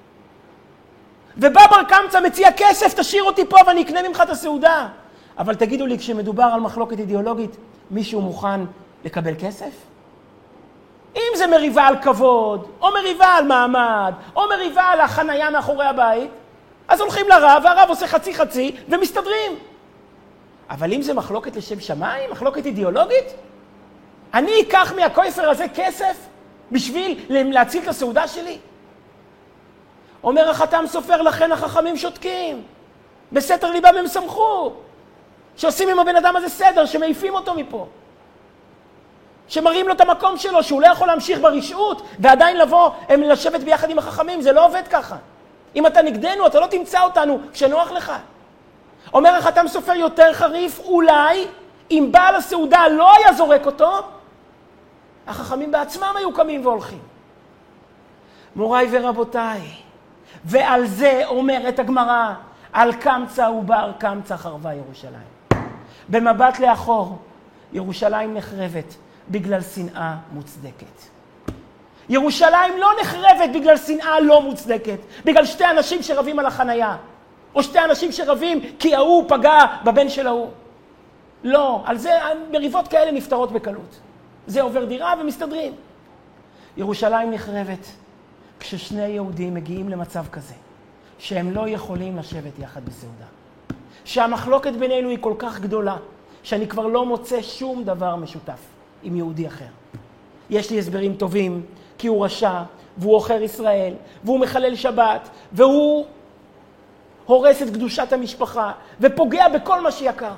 ובא בר קמצא מציע כסף, תשאיר אותי פה ואני אקנה ממך את הסעודה. אבל תגידו לי, כשמדובר על מחלוקת אידיאולוגית, מישהו מוכן לקבל כסף? אם זה מריבה על כבוד, או מריבה על מעמד, או מריבה על החנייה מאחורי הבית, אז הולכים לרב, והרב עושה חצי חצי, ומסתדרים. אבל אם זה מחלוקת לשם שמיים, מחלוקת אידיאולוגית, אני אקח מהכופר הזה כסף בשביל להציל את הסעודה שלי? אומר החתם סופר, לכן החכמים שותקים. בסתר ליבם הם שמחו. שעושים עם הבן אדם הזה סדר, שמעיפים אותו מפה. שמראים לו את המקום שלו, שהוא לא יכול להמשיך ברשעות, ועדיין לבוא, הם לשבת ביחד עם החכמים. זה לא עובד ככה. אם אתה נגדנו, אתה לא תמצא אותנו כשנוח לך. אומר החתם סופר יותר חריף, אולי אם בעל הסעודה לא היה זורק אותו, החכמים בעצמם היו קמים והולכים. מוריי ורבותיי, ועל זה אומרת הגמרא, על קמצא ובר קמצא חרבה ירושלים. במבט לאחור, ירושלים נחרבת בגלל שנאה מוצדקת. ירושלים לא נחרבת בגלל שנאה לא מוצדקת, בגלל שתי אנשים שרבים על החנייה, או שתי אנשים שרבים כי ההוא פגע בבן של ההוא. לא, על זה מריבות כאלה נפתרות בקלות. זה עובר דירה ומסתדרים. ירושלים נחרבת כששני יהודים מגיעים למצב כזה, שהם לא יכולים לשבת יחד בסעודה. שהמחלוקת בינינו היא כל כך גדולה, שאני כבר לא מוצא שום דבר משותף עם יהודי אחר. יש לי הסברים טובים, כי הוא רשע, והוא עוכר ישראל, והוא מחלל שבת, והוא הורס את קדושת המשפחה, ופוגע בכל מה שיקר.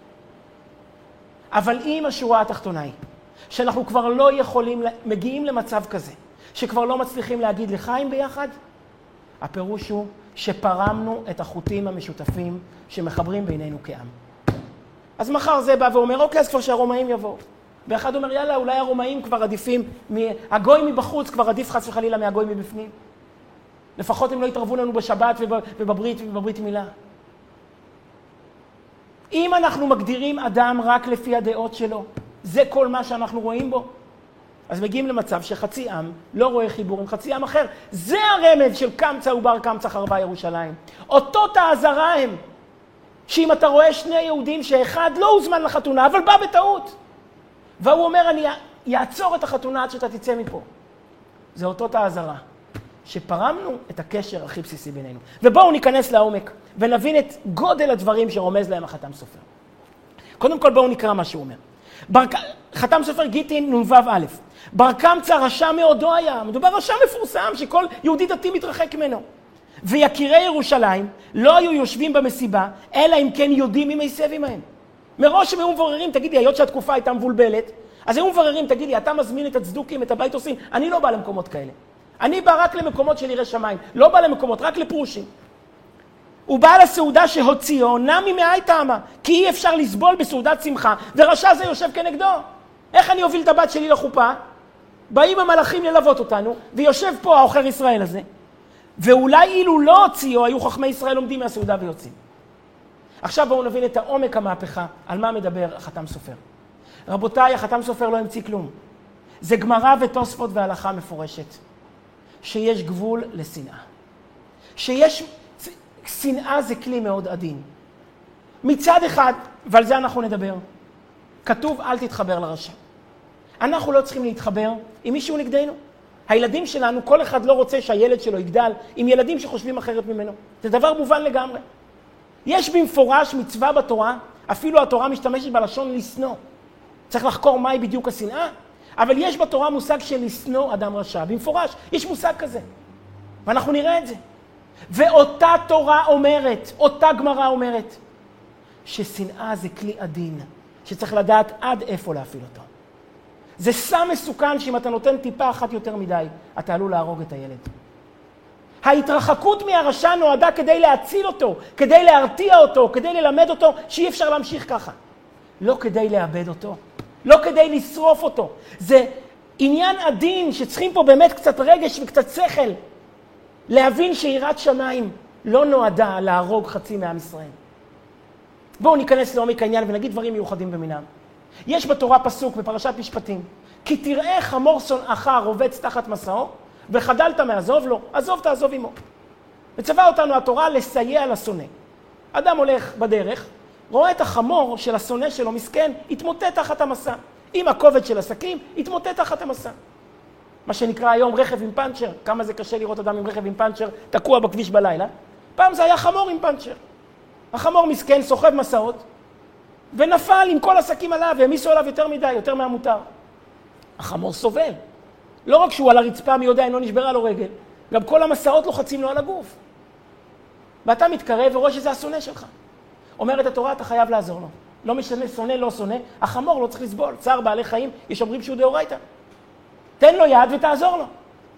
אבל אם השורה התחתונה היא, שאנחנו כבר לא יכולים, מגיעים למצב כזה, שכבר לא מצליחים להגיד לחיים ביחד, הפירוש הוא שפרמנו את החוטים המשותפים שמחברים בינינו כעם. אז מחר זה בא ואומר, אוקיי, אז כבר שהרומאים יבואו. ואחד אומר, יאללה, אולי הרומאים כבר עדיפים, הגוי מבחוץ כבר עדיף חס וחלילה מהגוי מבפנים. לפחות הם לא יתערבו לנו בשבת ובברית ובברית מילה. אם אנחנו מגדירים אדם רק לפי הדעות שלו, זה כל מה שאנחנו רואים בו, אז מגיעים למצב שחצי עם לא רואה חיבור עם חצי עם אחר. זה הרמז של קמצא ובר קמצא חרבה ירושלים. אותות האזהרה הם, שאם אתה רואה שני יהודים שאחד לא הוזמן לחתונה, אבל בא בטעות, והוא אומר, אני יעצור את החתונה עד שאתה תצא מפה. זה אותות האזהרה, שפרמנו את הקשר הכי בסיסי בינינו. ובואו ניכנס לעומק, ונבין את גודל הדברים שרומז להם החתם סופר. קודם כל בואו נקרא מה שהוא אומר. בר... חתם סופר גיטין נ"ו א', בר קמצא רשע מאודו היה, מדובר רשע מפורסם שכל יהודי דתי מתרחק ממנו. ויקירי ירושלים לא היו יושבים במסיבה, אלא אם כן יודעים מי מסב עמהם. מראש הם היו מבררים, תגידי, היות שהתקופה הייתה מבולבלת, אז היו מבררים, תגידי, אתה מזמין את הצדוקים, את הבית עושים, אני לא בא למקומות כאלה. אני בא רק למקומות של ירא שמיים, לא בא למקומות, רק לפרושים. הוא בא לסעודה שהוציאו, נע ממאי טעמה, כי אי אפשר לסבול בסעודת שמחה, ורשע זה יושב כנגדו. איך אני אוביל את הבת שלי לחופה? באים המלאכים ללוות אותנו, ויושב פה האוחר ישראל הזה, ואולי אילו לא הוציאו, היו חכמי ישראל עומדים מהסעודה ויוצאים. עכשיו בואו נבין את העומק המהפכה, על מה מדבר החתם סופר. רבותיי, החתם סופר לא המציא כלום. זה גמרא ותוספות והלכה מפורשת, שיש גבול לשנאה. שיש, שנאה זה כלי מאוד עדין. מצד אחד, ועל זה אנחנו נדבר, כתוב אל תתחבר לרשע. אנחנו לא צריכים להתחבר עם מישהו נגדנו. הילדים שלנו, כל אחד לא רוצה שהילד שלו יגדל עם ילדים שחושבים אחרת ממנו. זה דבר מובן לגמרי. יש במפורש מצווה בתורה, אפילו התורה משתמשת בלשון לשנוא. צריך לחקור מהי בדיוק השנאה, אבל יש בתורה מושג של לשנוא אדם רשע. במפורש, יש מושג כזה. ואנחנו נראה את זה. ואותה תורה אומרת, אותה גמרא אומרת, ששנאה זה כלי עדין, שצריך לדעת עד איפה להפעיל אותו. זה סם מסוכן שאם אתה נותן טיפה אחת יותר מדי, אתה עלול להרוג את הילד. ההתרחקות מהרשע נועדה כדי להציל אותו, כדי להרתיע אותו, כדי ללמד אותו שאי אפשר להמשיך ככה. לא כדי לאבד אותו, לא כדי לשרוף אותו. זה עניין עדין שצריכים פה באמת קצת רגש וקצת שכל. להבין שיראת שמיים לא נועדה להרוג חצי מעם ישראל. בואו ניכנס לעומק העניין ונגיד דברים מיוחדים במינם. יש בתורה פסוק בפרשת משפטים, כי תראה חמור שונאך רובץ תחת מסעו, וחדלת מעזוב לו, עזוב תעזוב עמו. מצווה אותנו התורה לסייע לשונא. אדם הולך בדרך, רואה את החמור של השונא שלו מסכן, התמוטט תחת המסע. עם הכובד של הסכים, התמוטט תחת המסע. מה שנקרא היום רכב עם פנצ'ר. כמה זה קשה לראות אדם עם רכב עם פנצ'ר, תקוע בכביש בלילה. פעם זה היה חמור עם פנצ'ר. החמור מסכן, סוחב מסעות, ונפל עם כל הסכים עליו, והמיסו עליו יותר מדי, יותר מהמותר. החמור סובל. לא רק שהוא על הרצפה, מי יודע, אינו נשברה לו רגל, גם כל המסעות לוחצים לו על הגוף. ואתה מתקרב ורואה שזה השונא שלך. אומרת התורה, אתה חייב לעזור לו. לא משנה, שונא, לא שונא, החמור לא צריך לסבול. צער בעלי חיים, יש אומרים שהוא דאורייתא. תן לו יד ותעזור לו.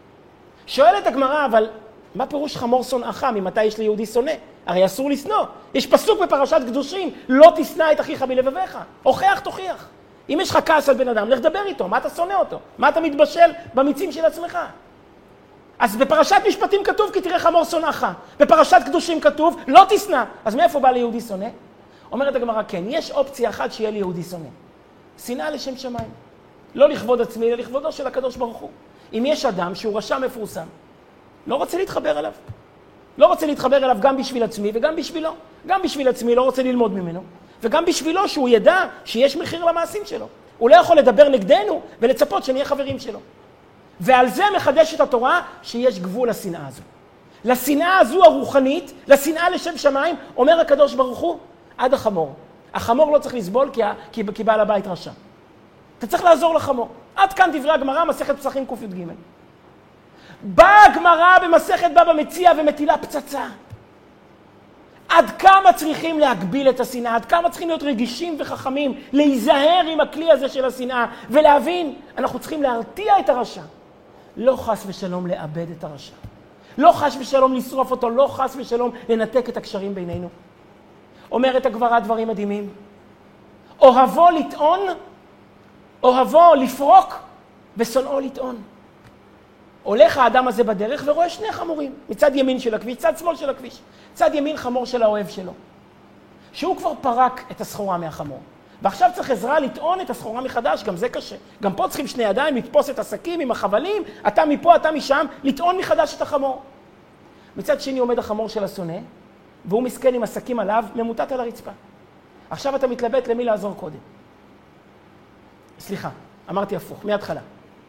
שואלת הגמרא, אבל מה פירוש חמור שונאך? ממתי יש ליהודי שונא? הרי אסור לשנוא. יש פסוק בפרשת קדושים, לא תשנא את אחיך בלבביך. הוכח תוכיח. אם יש לך כעס על בן אדם, לך דבר איתו. מה אתה שונא אותו? מה אתה מתבשל במיצים של עצמך? אז בפרשת משפטים כתוב, כי תראה חמור שונאך. בפרשת קדושים כתוב, לא תשנא. אז מאיפה בא ליהודי שונא? אומרת הגמרא, כן, יש אופציה אחת שיהיה ליהודי שונא. שנאה לשם שמיים. לא לכבוד עצמי, אלא לכבודו של הקדוש ברוך הוא. אם יש אדם שהוא רשע מפורסם, לא רוצה להתחבר אליו. לא רוצה להתחבר אליו גם בשביל עצמי וגם בשבילו. גם בשביל עצמי לא רוצה ללמוד ממנו, וגם בשבילו שהוא ידע שיש מחיר למעשים שלו. הוא לא יכול לדבר נגדנו ולצפות שנהיה חברים שלו. ועל זה מחדשת התורה שיש גבול לשנאה הזו. לשנאה הזו הרוחנית, לשנאה לשם שמיים, אומר הקדוש ברוך הוא, עד החמור. החמור לא צריך לסבול כי, כי, כי בעל הבית רשע. אתה צריך לעזור לחמור. עד כאן דברי הגמרא, מסכת פסחים ק"ג. באה הגמרא במסכת בבא מציעא ומטילה פצצה. עד כמה צריכים להגביל את השנאה, עד כמה צריכים להיות רגישים וחכמים, להיזהר עם הכלי הזה של השנאה, ולהבין, אנחנו צריכים להרתיע את הרשע. לא חס ושלום לאבד את הרשע. לא חס ושלום לשרוף אותו, לא חס ושלום לנתק את הקשרים בינינו. אומרת הגמרא דברים מדהימים. אוהבו לטעון, אוהבו לפרוק, ושונאו לטעון. הולך האדם הזה בדרך ורואה שני חמורים, מצד ימין של הכביש, צד שמאל של הכביש. צד ימין חמור של האוהב שלו, שהוא כבר פרק את הסחורה מהחמור. ועכשיו צריך עזרה לטעון את הסחורה מחדש, גם זה קשה. גם פה צריכים שני ידיים, לתפוס את הסכים עם החבלים, אתה מפה, אתה משם, לטעון מחדש את החמור. מצד שני עומד החמור של השונא, והוא מסכן עם הסכים עליו, ממוטט על הרצפה. עכשיו אתה מתלבט למי לעזור קודם. סליחה, אמרתי הפוך, מההתחלה.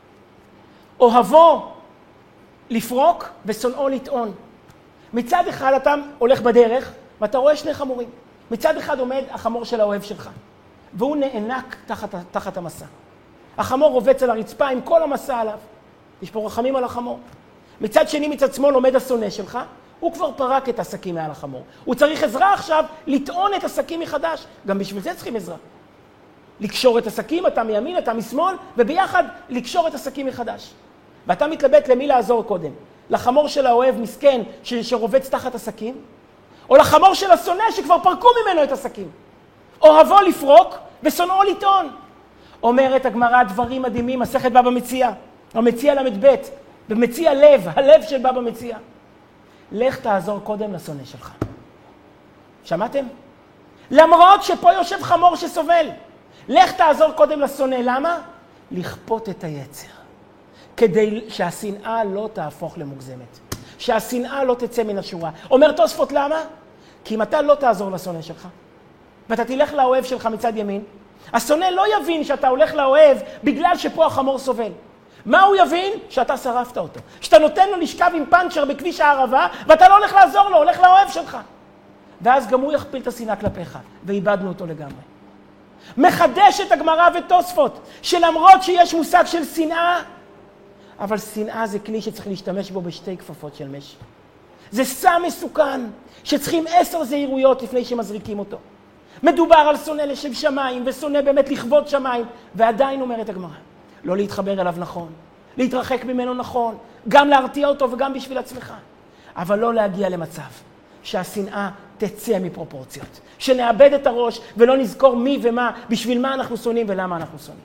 אוהבו לפרוק ושונאו לטעון. מצד אחד אתה הולך בדרך, ואתה רואה שני חמורים. מצד אחד עומד החמור של האוהב שלך, והוא נאנק תחת, תחת המסע. החמור רובץ על הרצפה עם כל המסע עליו. יש פה רחמים על החמור. מצד שני, מצד שמאל עומד השונא שלך, הוא כבר פרק את הסכים מעל החמור. הוא צריך עזרה עכשיו לטעון את הסכים מחדש. גם בשביל זה צריכים עזרה. לקשור את הסכים, אתה מימין, אתה משמאל, וביחד לקשור את הסכים מחדש. ואתה מתלבט למי לעזור קודם. לחמור של האוהב מסכן ש- שרובץ תחת הסכים, או לחמור של השונא שכבר פרקו ממנו את הסכים. אוהבו לפרוק ושונאו לטעון. אומרת הגמרא דברים מדהימים, מסכת בבא מציעא, המציע למד ב', במציע לב, הלב של בבא מציעא. לך תעזור קודם לשונא שלך. שמעתם? למרות שפה יושב חמור שסובל. לך תעזור קודם לשונא, למה? לכפות את היצר. כדי שהשנאה לא תהפוך למוגזמת. שהשנאה לא תצא מן השורה. אומר תוספות למה? כי אם אתה לא תעזור לשונא שלך, ואתה תלך לאוהב שלך מצד ימין, השונא לא יבין שאתה הולך לאוהב בגלל שפה החמור סובל. מה הוא יבין? שאתה שרפת אותו. שאתה נותן לו לשכב עם פנצ'ר בכביש הערבה, ואתה לא הולך לעזור לו, הולך לאוהב שלך. ואז גם הוא יכפיל את השנאה כלפיך, ואיבדנו אותו לגמרי. מחדש את הגמרא ותוספות, שלמרות שיש מושג של שנאה, אבל שנאה זה כלי שצריך להשתמש בו בשתי כפפות של משי. זה סם מסוכן, שצריכים עשר זהירויות לפני שמזריקים אותו. מדובר על שונא לשם שמיים, ושונא באמת לכבוד שמיים, ועדיין אומרת הגמרא, לא להתחבר אליו נכון, להתרחק ממנו נכון, גם להרתיע אותו וגם בשביל עצמך. אבל לא להגיע למצב שהשנאה תצא מפרופורציות, שנאבד את הראש ולא נזכור מי ומה, בשביל מה אנחנו שונאים ולמה אנחנו שונאים.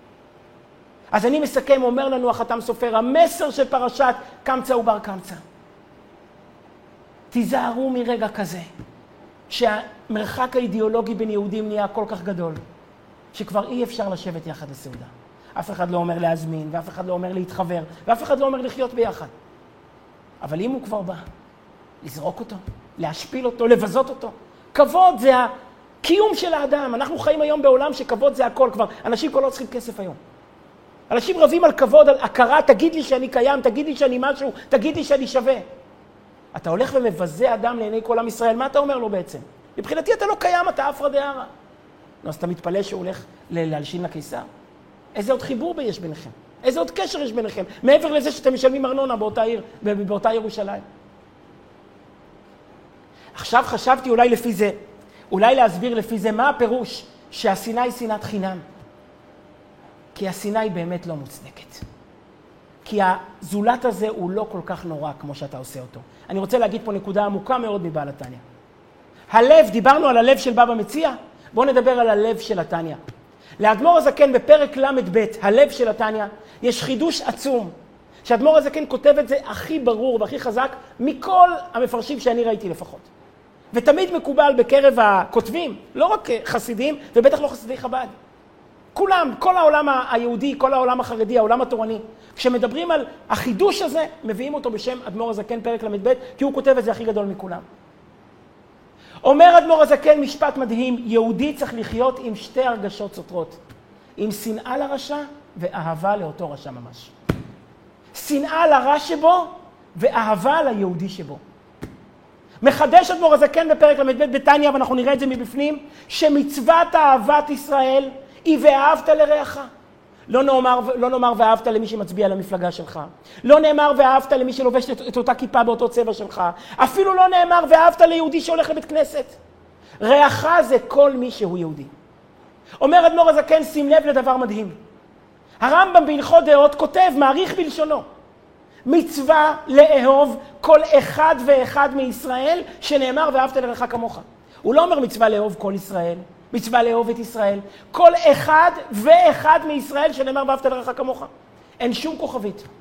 אז אני מסכם, אומר לנו החתם סופר, המסר של פרשת קמצא ובר קמצא. תיזהרו מרגע כזה, שהמרחק האידיאולוגי בין יהודים נהיה כל כך גדול, שכבר אי אפשר לשבת יחד לסעודה. אף אחד לא אומר להזמין, ואף אחד לא אומר להתחבר, ואף אחד לא אומר לחיות ביחד. אבל אם הוא כבר בא, לזרוק אותו, להשפיל אותו, לבזות אותו. כבוד זה הקיום של האדם. אנחנו חיים היום בעולם שכבוד זה הכל כבר. אנשים כבר לא צריכים כסף היום. אנשים רבים על כבוד, על הכרה, תגיד לי שאני קיים, תגיד לי שאני משהו, תגיד לי שאני שווה. אתה הולך ומבזה אדם לעיני כל עם ישראל, מה אתה אומר לו בעצם? מבחינתי אתה לא קיים, אתה אפרא דארעא. אז אתה מתפלא שהוא הולך להלשין לקיסר? איזה עוד חיבור יש ביניכם? איזה עוד קשר יש ביניכם? מעבר לזה שאתם משלמים ארנונה באותה עיר, באותה ירושלים. עכשיו חשבתי אולי לפי זה, אולי להסביר לפי זה מה הפירוש שהשנאה היא שנאת חינם. כי השנאה היא באמת לא מוצדקת. כי הזולת הזה הוא לא כל כך נורא כמו שאתה עושה אותו. אני רוצה להגיד פה נקודה עמוקה מאוד מבעל התניא. הלב, דיברנו על הלב של בבא מציעא, בואו נדבר על הלב של התניא. לאדמו"ר הזקן בפרק למד ב', הלב של התניא, יש חידוש עצום, שאדמו"ר הזקן כותב את זה הכי ברור והכי חזק מכל המפרשים שאני ראיתי לפחות. ותמיד מקובל בקרב הכותבים, לא רק חסידים ובטח לא חסידי חב"ד. כולם, כל העולם היהודי, כל העולם החרדי, העולם התורני, כשמדברים על החידוש הזה, מביאים אותו בשם אדמו"ר הזקן פרק למד ב', כי הוא כותב את זה הכי גדול מכולם. אומר אדמו"ר הזקן משפט מדהים, יהודי צריך לחיות עם שתי הרגשות סותרות, עם שנאה לרשע ואהבה לאותו רשע ממש. שנאה לרע שבו ואהבה ליהודי שבו. מחדש אדמו"ר הזקן בפרק למד ב' בתניא, ואנחנו נראה את זה מבפנים, שמצוות אהבת ישראל היא ואהבת לרעך. לא נאמר, לא נאמר ואהבת למי שמצביע למפלגה שלך. לא נאמר ואהבת למי שלובש את, את אותה כיפה באותו צבע שלך. אפילו לא נאמר ואהבת ליהודי שהולך לבית כנסת. רעך זה כל מי שהוא יהודי. אומר אדמו"ר הזקן, שים לב לדבר מדהים. הרמב"ם בהלכות דעות כותב, מעריך בלשונו. מצווה לאהוב כל אחד ואחד מישראל שנאמר ואהבת לרעך כמוך. הוא לא אומר מצווה לאהוב כל ישראל. מצווה לאהוב את ישראל. כל אחד ואחד מישראל שנאמר ואהבת לרעך כמוך. אין שום כוכבית.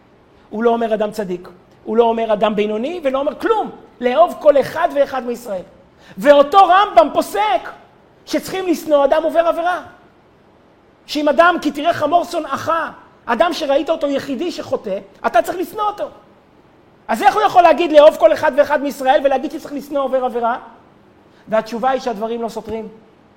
הוא לא אומר אדם צדיק, הוא לא אומר אדם בינוני, ולא אומר כלום. לאהוב כל אחד ואחד מישראל. ואותו רמב"ם פוסק שצריכים לשנוא אדם עובר עבירה. שאם אדם, כי תראה חמור שונאך, אדם שראית אותו יחידי שחוטא, אתה צריך לשנוא אותו. אז איך הוא יכול להגיד לאהוב כל אחד ואחד מישראל ולהגיד שצריך לשנוא עובר עבירה? והתשובה היא שהדברים לא סותרים.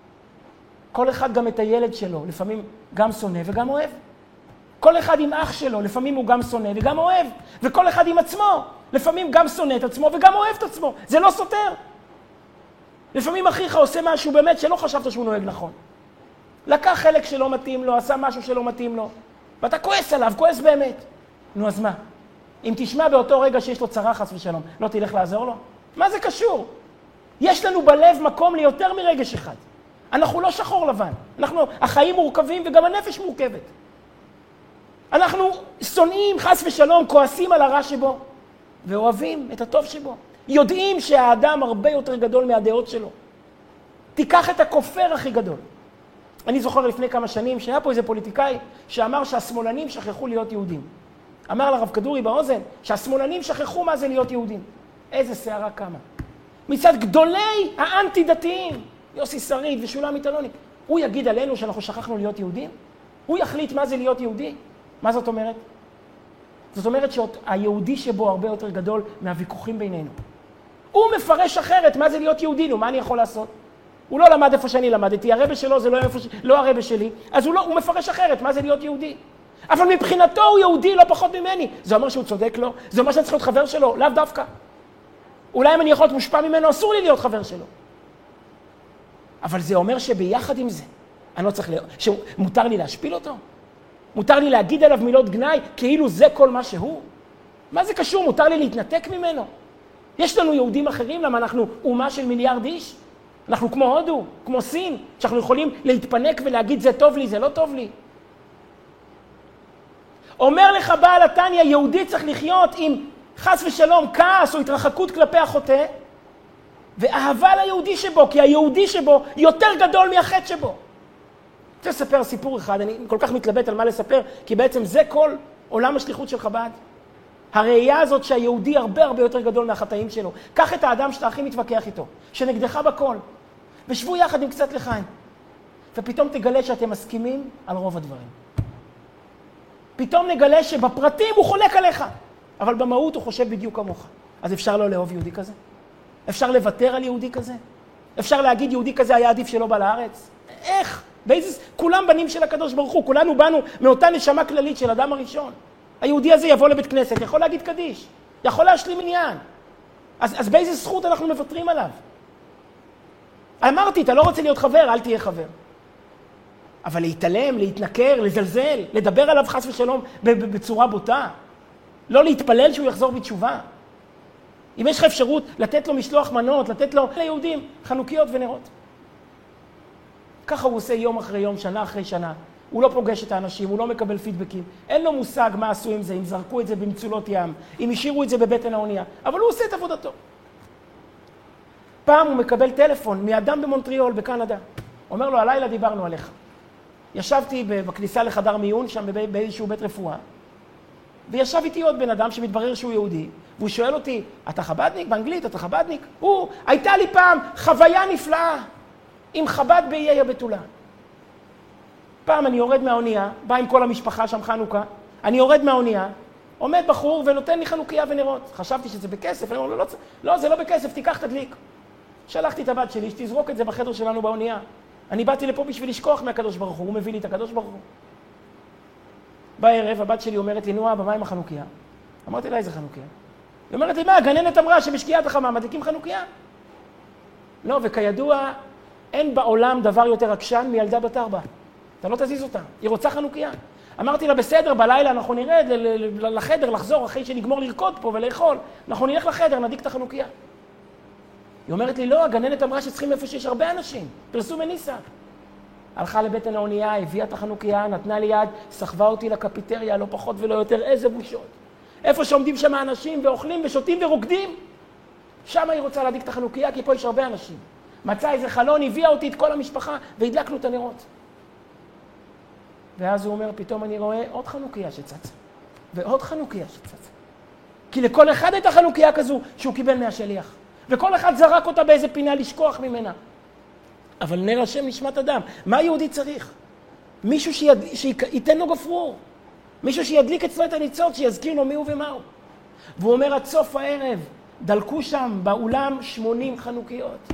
כל אחד גם את הילד שלו, לפעמים גם שונא וגם אוהב. כל אחד עם אח שלו, לפעמים הוא גם שונא וגם אוהב. וכל אחד עם עצמו, לפעמים גם שונא את עצמו וגם אוהב את עצמו. זה לא סותר. לפעמים אחיך עושה משהו באמת שלא חשבת שהוא נוהג נכון. לקח חלק שלא מתאים לו, עשה משהו שלא מתאים לו. ואתה כועס עליו, כועס באמת. נו, אז מה? אם תשמע באותו רגע שיש לו צרה חס ושלום, לא תלך לעזור לו? מה זה קשור? יש לנו בלב מקום ליותר מרגש אחד. אנחנו לא שחור לבן. אנחנו, החיים מורכבים וגם הנפש מורכבת. אנחנו שונאים חס ושלום, כועסים על הרע שבו, ואוהבים את הטוב שבו. יודעים שהאדם הרבה יותר גדול מהדעות שלו. תיקח את הכופר הכי גדול. אני זוכר לפני כמה שנים שהיה פה איזה פוליטיקאי שאמר שהשמאלנים שכחו להיות יהודים. אמר לרב כדורי באוזן שהשמאלנים שכחו מה זה להיות יהודים. איזה שערה קמה. מצד גדולי האנטי-דתיים, יוסי שריד ושולמית אלוני, הוא יגיד עלינו שאנחנו שכחנו להיות יהודים? הוא יחליט מה זה להיות יהודי? מה זאת אומרת? זאת אומרת שהיהודי שבו הרבה יותר גדול מהוויכוחים בינינו. הוא מפרש אחרת מה זה להיות יהודי, נו, מה אני יכול לעשות? הוא לא למד איפה שאני למדתי, הרבא שלו זה לא, איפה ש... לא הרבא שלי, אז הוא, לא, הוא מפרש אחרת מה זה להיות יהודי. אבל מבחינתו הוא יהודי לא פחות ממני. זה אומר שהוא צודק לו? זה אומר שאני צריך להיות חבר שלו? לאו דווקא. אולי אם אני יכול להיות מושפע ממנו, אסור לי להיות חבר שלו. אבל זה אומר שביחד עם זה, אני לא צריך לה... שמותר לי להשפיל אותו? מותר לי להגיד עליו מילות גנאי, כאילו זה כל מה שהוא? מה זה קשור? מותר לי להתנתק ממנו? יש לנו יהודים אחרים, למה אנחנו אומה של מיליארד איש? אנחנו כמו הודו, כמו סין, שאנחנו יכולים להתפנק ולהגיד זה טוב לי, זה לא טוב לי. אומר לך בעל התניא, יהודי צריך לחיות עם חס ושלום, כעס או התרחקות כלפי החוטא, ואהבה ליהודי שבו, כי היהודי שבו יותר גדול מהחטא שבו. אני רוצה לספר סיפור אחד, אני כל כך מתלבט על מה לספר, כי בעצם זה כל עולם השליחות של חב"ד. הראייה הזאת שהיהודי הרבה הרבה יותר גדול מהחטאים שלו. קח את האדם שאתה הכי מתווכח איתו, שנגדך בכל, ושבו יחד עם קצת לחיים, ופתאום תגלה שאתם מסכימים על רוב הדברים. פתאום נגלה שבפרטים הוא חולק עליך, אבל במהות הוא חושב בדיוק כמוך. אז אפשר לא לאהוב יהודי כזה? אפשר לוותר על יהודי כזה? אפשר להגיד יהודי כזה היה עדיף שלא בא לארץ? איך? באיזה... כולם בנים של הקדוש ברוך הוא, כולנו באנו מאותה נשמה כללית של אדם הראשון. היהודי הזה יבוא לבית כנסת, יכול להגיד קדיש, יכול להשלים עניין. אז, אז באיזה זכות אנחנו מוותרים עליו? אמרתי, אתה לא רוצה להיות חבר, אל תהיה חבר. אבל להתעלם, להתנכר, לזלזל, לדבר עליו חס ושלום בצורה בוטה. לא להתפלל שהוא יחזור בתשובה. אם יש לך אפשרות לתת לו משלוח מנות, לתת לו ליהודים חנוכיות ונרות. ככה הוא עושה יום אחרי יום, שנה אחרי שנה. הוא לא פוגש את האנשים, הוא לא מקבל פידבקים. אין לו מושג מה עשו עם זה, אם זרקו את זה במצולות ים, אם השאירו את זה בבטן האונייה. אבל הוא עושה את עבודתו. פעם הוא מקבל טלפון מאדם במונטריאול, בקנדה. אומר לו, הלילה דיברנו עליך. ישבתי בכניסה לחדר מיון, שם באיזשהו בית רפואה, וישב איתי עוד בן אדם שמתברר שהוא יהודי, והוא שואל אותי, אתה חב"דניק? באנגלית, אתה חב"דניק? הוא, הייתה לי פעם חוויה נפלאה עם חב"ד באיי הבתולה. פעם אני יורד מהאונייה, בא עם כל המשפחה שם חנוכה, אני יורד מהאונייה, עומד בחור ונותן לי חנוכיה ונרות. חשבתי שזה בכסף, אני אומר לו, לא, לא, זה לא בכסף, תיקח תדליק. שלחתי את הבת שלי, שתזרוק את זה בחדר שלנו באונייה. אני באתי לפה בשביל לשכוח מהקדוש ברוך הוא, הוא מביא לי את הקדוש ברוך הוא. בערב הבת שלי אומרת לי, נו אבא, מה עם החנוכיה? אמרתי לה, איזה חנוכיה? היא אומרת לי, מה, הגננת אמרה שבשקיעת החמה מדליקים חנוכיה? לא, וכידוע, אין בעולם דבר יותר עקשן מילדה בת ארבע. אתה לא תזיז אותה, היא רוצה חנוכיה. אמרתי לה, בסדר, בלילה אנחנו נרד לחדר, לחזור אחרי שנגמור לרקוד פה ולאכול. אנחנו נלך לחדר, נדיק את החנוכיה. היא אומרת לי, לא, הגננת אמרה שצריכים איפה שיש הרבה אנשים, פרסום מניסה. הלכה לבטן האונייה, הביאה את החנוכיה, נתנה לי יד, סחבה אותי לקפיטריה, לא פחות ולא יותר, איזה בושות. איפה שעומדים שם אנשים ואוכלים ושותים ורוקדים, שם היא רוצה להדיק את החנוכיה, כי פה יש הרבה אנשים. מצא איזה חלון, הביאה אותי את כל המשפחה, והדלקנו את הנרות. ואז הוא אומר, פתאום אני רואה עוד חנוכיה שצצה. ועוד חנוכיה שצצה. כי לכל אחד הייתה חנוכיה כזו שהוא קיבל מהשליח. וכל אחד זרק אותה באיזה פינה לשכוח ממנה. אבל נר השם נשמת אדם. מה יהודי צריך? מישהו שיד... שייתן לו גפרור. מישהו שידליק אצלו את הניצוץ, שיזכיר לו מי הוא ומה הוא. והוא אומר, עד סוף הערב, דלקו שם באולם שמונים חנוכיות.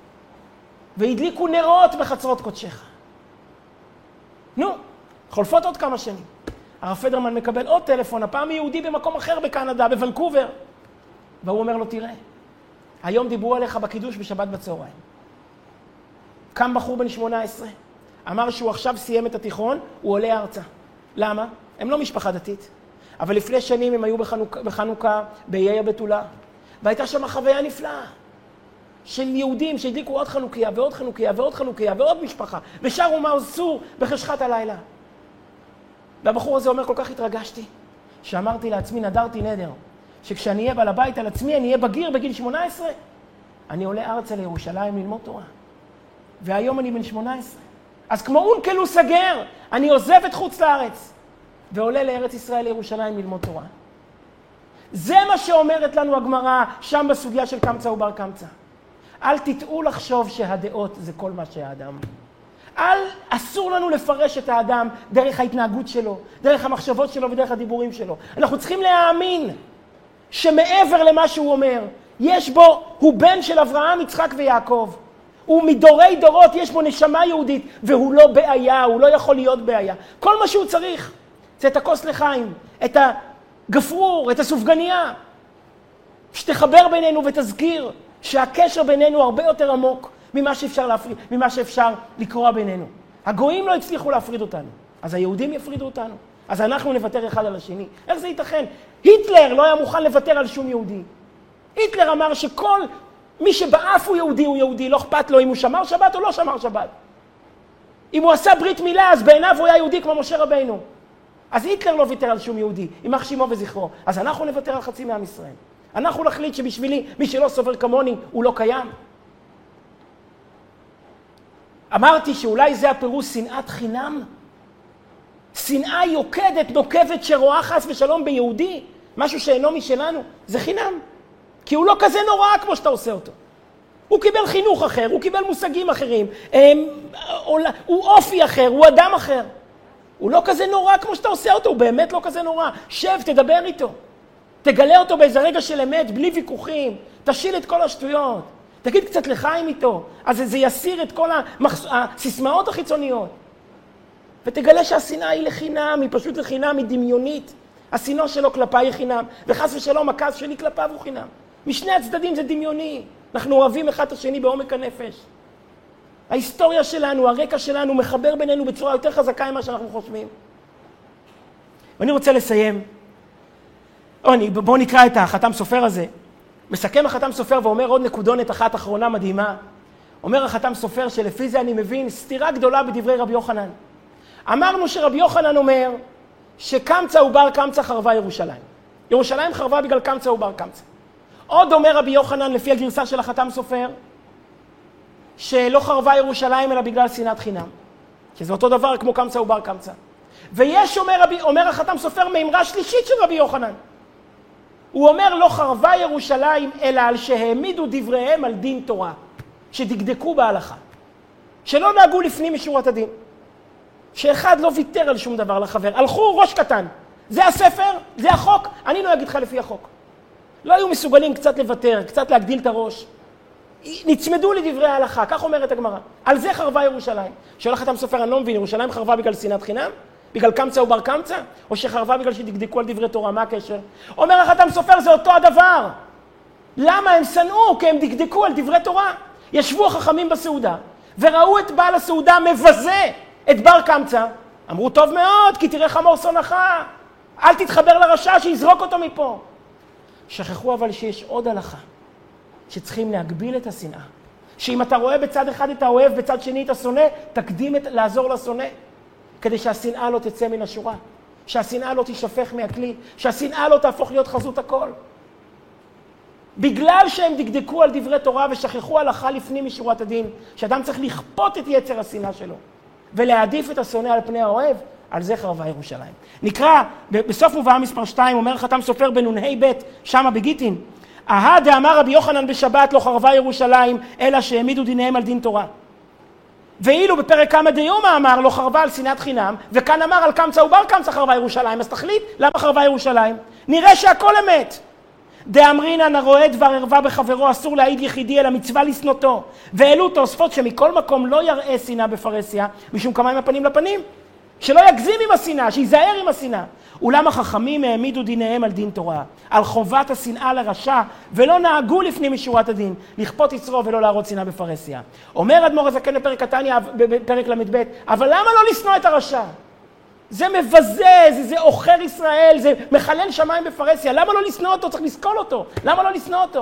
והדליקו נרות בחצרות קודשך. נו, חולפות עוד כמה שנים. הרב פדרמן מקבל עוד טלפון, הפעם יהודי במקום אחר בקנדה, בוונקובר. והוא אומר לו, תראה, היום דיברו עליך בקידוש בשבת בצהריים. קם בחור בן שמונה עשרה, אמר שהוא עכשיו סיים את התיכון, הוא עולה ארצה. למה? הם לא משפחה דתית. אבל לפני שנים הם היו בחנוכה, בחנוכה באיי הבתולה. והייתה שם חוויה נפלאה. של יהודים שהדליקו עוד חנוכיה ועוד חנוכיה ועוד חנוכיה ועוד משפחה. ושרו מה עשו בחשכת הלילה. והבחור הזה אומר, כל כך התרגשתי, שאמרתי לעצמי, נדרתי נדר, שכשאני אהיה בעל הבית על עצמי, אני אהיה בגיר בגיל שמונה עשרה, אני עולה ארצה לירושלים ללמוד תורה. והיום אני בן שמונה עשרה. אז כמו אונקלוס הגר, אני עוזב את חוץ לארץ, ועולה לארץ ישראל לירושלים ללמוד תורה. זה מה שאומרת לנו הגמרא, שם בסוגיה של קמצא ובר קמצא. אל תטעו לחשוב שהדעות זה כל מה שהאדם. אל, אסור לנו לפרש את האדם דרך ההתנהגות שלו, דרך המחשבות שלו ודרך הדיבורים שלו. אנחנו צריכים להאמין שמעבר למה שהוא אומר, יש בו, הוא בן של אברהם, יצחק ויעקב. הוא מדורי דורות, יש בו נשמה יהודית, והוא לא בעיה, הוא לא יכול להיות בעיה. כל מה שהוא צריך, זה את הכוס לחיים, את הגפרור, את הסופגניה, שתחבר בינינו ותזכיר שהקשר בינינו הרבה יותר עמוק ממה שאפשר להפריד, ממה שאפשר לקרוא בינינו. הגויים לא הצליחו להפריד אותנו, אז היהודים יפרידו אותנו. אז אנחנו נוותר אחד על השני. איך זה ייתכן? היטלר לא היה מוכן לוותר על שום יהודי. היטלר אמר שכל מי שבאף הוא יהודי הוא יהודי, לא אכפת לו אם הוא שמר שבת או לא שמר שבת. אם הוא עשה ברית מילה, אז בעיניו הוא היה יהודי כמו משה רבינו. אז היטלר לא ויתר על שום יהודי, יימח שמו וזכרו. אז אנחנו נוותר על חצי מעם ישראל. אנחנו נחליט שבשבילי, מי שלא סובר כמוני, הוא לא קיים. אמרתי שאולי זה הפירוש שנאת חינם. שנאה יוקדת, נוקבת, שרואה חס ושלום ביהודי, משהו שאינו משלנו, זה חינם. כי הוא לא כזה נורא כמו שאתה עושה אותו. הוא קיבל חינוך אחר, הוא קיבל מושגים אחרים, הוא אופי אחר, הוא אדם אחר. הוא לא כזה נורא כמו שאתה עושה אותו, הוא באמת לא כזה נורא. שב, תדבר איתו. תגלה אותו באיזה רגע של אמת, בלי ויכוחים. תשיל את כל השטויות. תגיד קצת לחיים איתו. אז זה יסיר את כל המחס... הסיסמאות החיצוניות. ותגלה שהשנאה היא לחינם, היא פשוט לחינם, היא דמיונית. השנאה שלו כלפיי היא חינם. וחס ושלום, הכעס שלי כלפיו הוא חינם. משני הצדדים זה דמיוני. אנחנו אוהבים אחד את השני בעומק הנפש. ההיסטוריה שלנו, הרקע שלנו, מחבר בינינו בצורה יותר חזקה ממה שאנחנו חושבים. ואני רוצה לסיים. בואו נקרא את החתם סופר הזה. מסכם החתם סופר ואומר עוד נקודונת אחת אחרונה מדהימה. אומר החתם סופר שלפי זה אני מבין סתירה גדולה בדברי רבי יוחנן. אמרנו שרבי יוחנן אומר שקמצא ובר קמצא חרבה ירושלים. ירושלים חרבה בגלל קמצא ובר קמצא. עוד אומר רבי יוחנן לפי הגרסה של החתם סופר שלא חרבה ירושלים אלא בגלל שנאת חינם. שזה אותו דבר כמו קמצא ובר קמצא. ויש אומר, רבי, אומר החתם סופר מאמרה שלישית של רבי יוחנן. הוא אומר לא חרבה ירושלים אלא על שהעמידו דבריהם על דין תורה. שדקדקו בהלכה. שלא נהגו לפנים משורת הדין. שאחד לא ויתר על שום דבר לחבר. הלכו ראש קטן. זה הספר, זה החוק, אני לא אגיד לך לפי החוק. לא היו מסוגלים קצת לוותר, קצת להגדיל את הראש. נצמדו לדברי ההלכה, כך אומרת הגמרא. על זה חרבה ירושלים. שואל החתם סופר, אני לא מבין, ירושלים חרבה בגלל שנאת חינם? בגלל קמצא ובר קמצא? או שחרבה בגלל שדקדקו על דברי תורה? מה הקשר? אומר החתם סופר, זה אותו הדבר. למה הם שנאו? כי הם דקדקו על דברי תורה. ישבו החכמים בסעודה, וראו את בעל הסעודה מבזה את בר קמצא. אמרו, טוב מאוד, כי תראה חמור שונאך. אל תתחבר לרשע שיזרוק אותו מפה. שכחו אבל שיש עוד הלכה, שצריכים להגביל את השנאה. שאם אתה רואה בצד אחד את האוהב, בצד שני את השונא, תקדים את, לעזור לשונא. כדי שהשנאה לא תצא מן השורה. שהשנאה לא תשפך מהכלי. שהשנאה לא תהפוך להיות חזות הכל. בגלל שהם דקדקו על דברי תורה ושכחו הלכה לפנים משורת הדין, שאדם צריך לכפות את יצר השנאה שלו, ולהעדיף את השונא על פני האוהב, על זה חרבה ירושלים. נקרא, בסוף מובאה מספר שתיים, אומר חתם סופר בנ"ה ב' שמה בגיטין, אהה דאמר רבי יוחנן בשבת לא חרבה ירושלים, אלא שהעמידו דיניהם על דין תורה. ואילו בפרק כמה דיומא אמר לא חרבה על שנאת חינם, וכאן אמר על קמצא ובר קמצא חרבה ירושלים, אז תחליט למה חרבה ירושלים? נראה שהכל אמת. דאמרינן הרואה דבר ערווה בחברו אסור להעיד יחידי אלא מצווה לשנותו. ואלו תוספות שמכל מקום לא יראה שנאה בפרהסיה, משום כמה עם הפנים לפנים. שלא יגזים עם השנאה, שיזהר עם השנאה. אולם החכמים העמידו דיניהם על דין תורה, על חובת השנאה לרשע, ולא נהגו לפנים משורת הדין, לכפות יצרו ולא להראות שנאה בפרהסיה. אומר אדמו"ר הזקן בפרק קטניה, בפרק למד ב', אבל למה לא לשנוא את הרשע? זה מבזה, זה, זה אוכר ישראל, זה מחלל שמיים בפרהסיה, למה לא לשנוא אותו? צריך לסקול אותו, למה לא לשנוא אותו?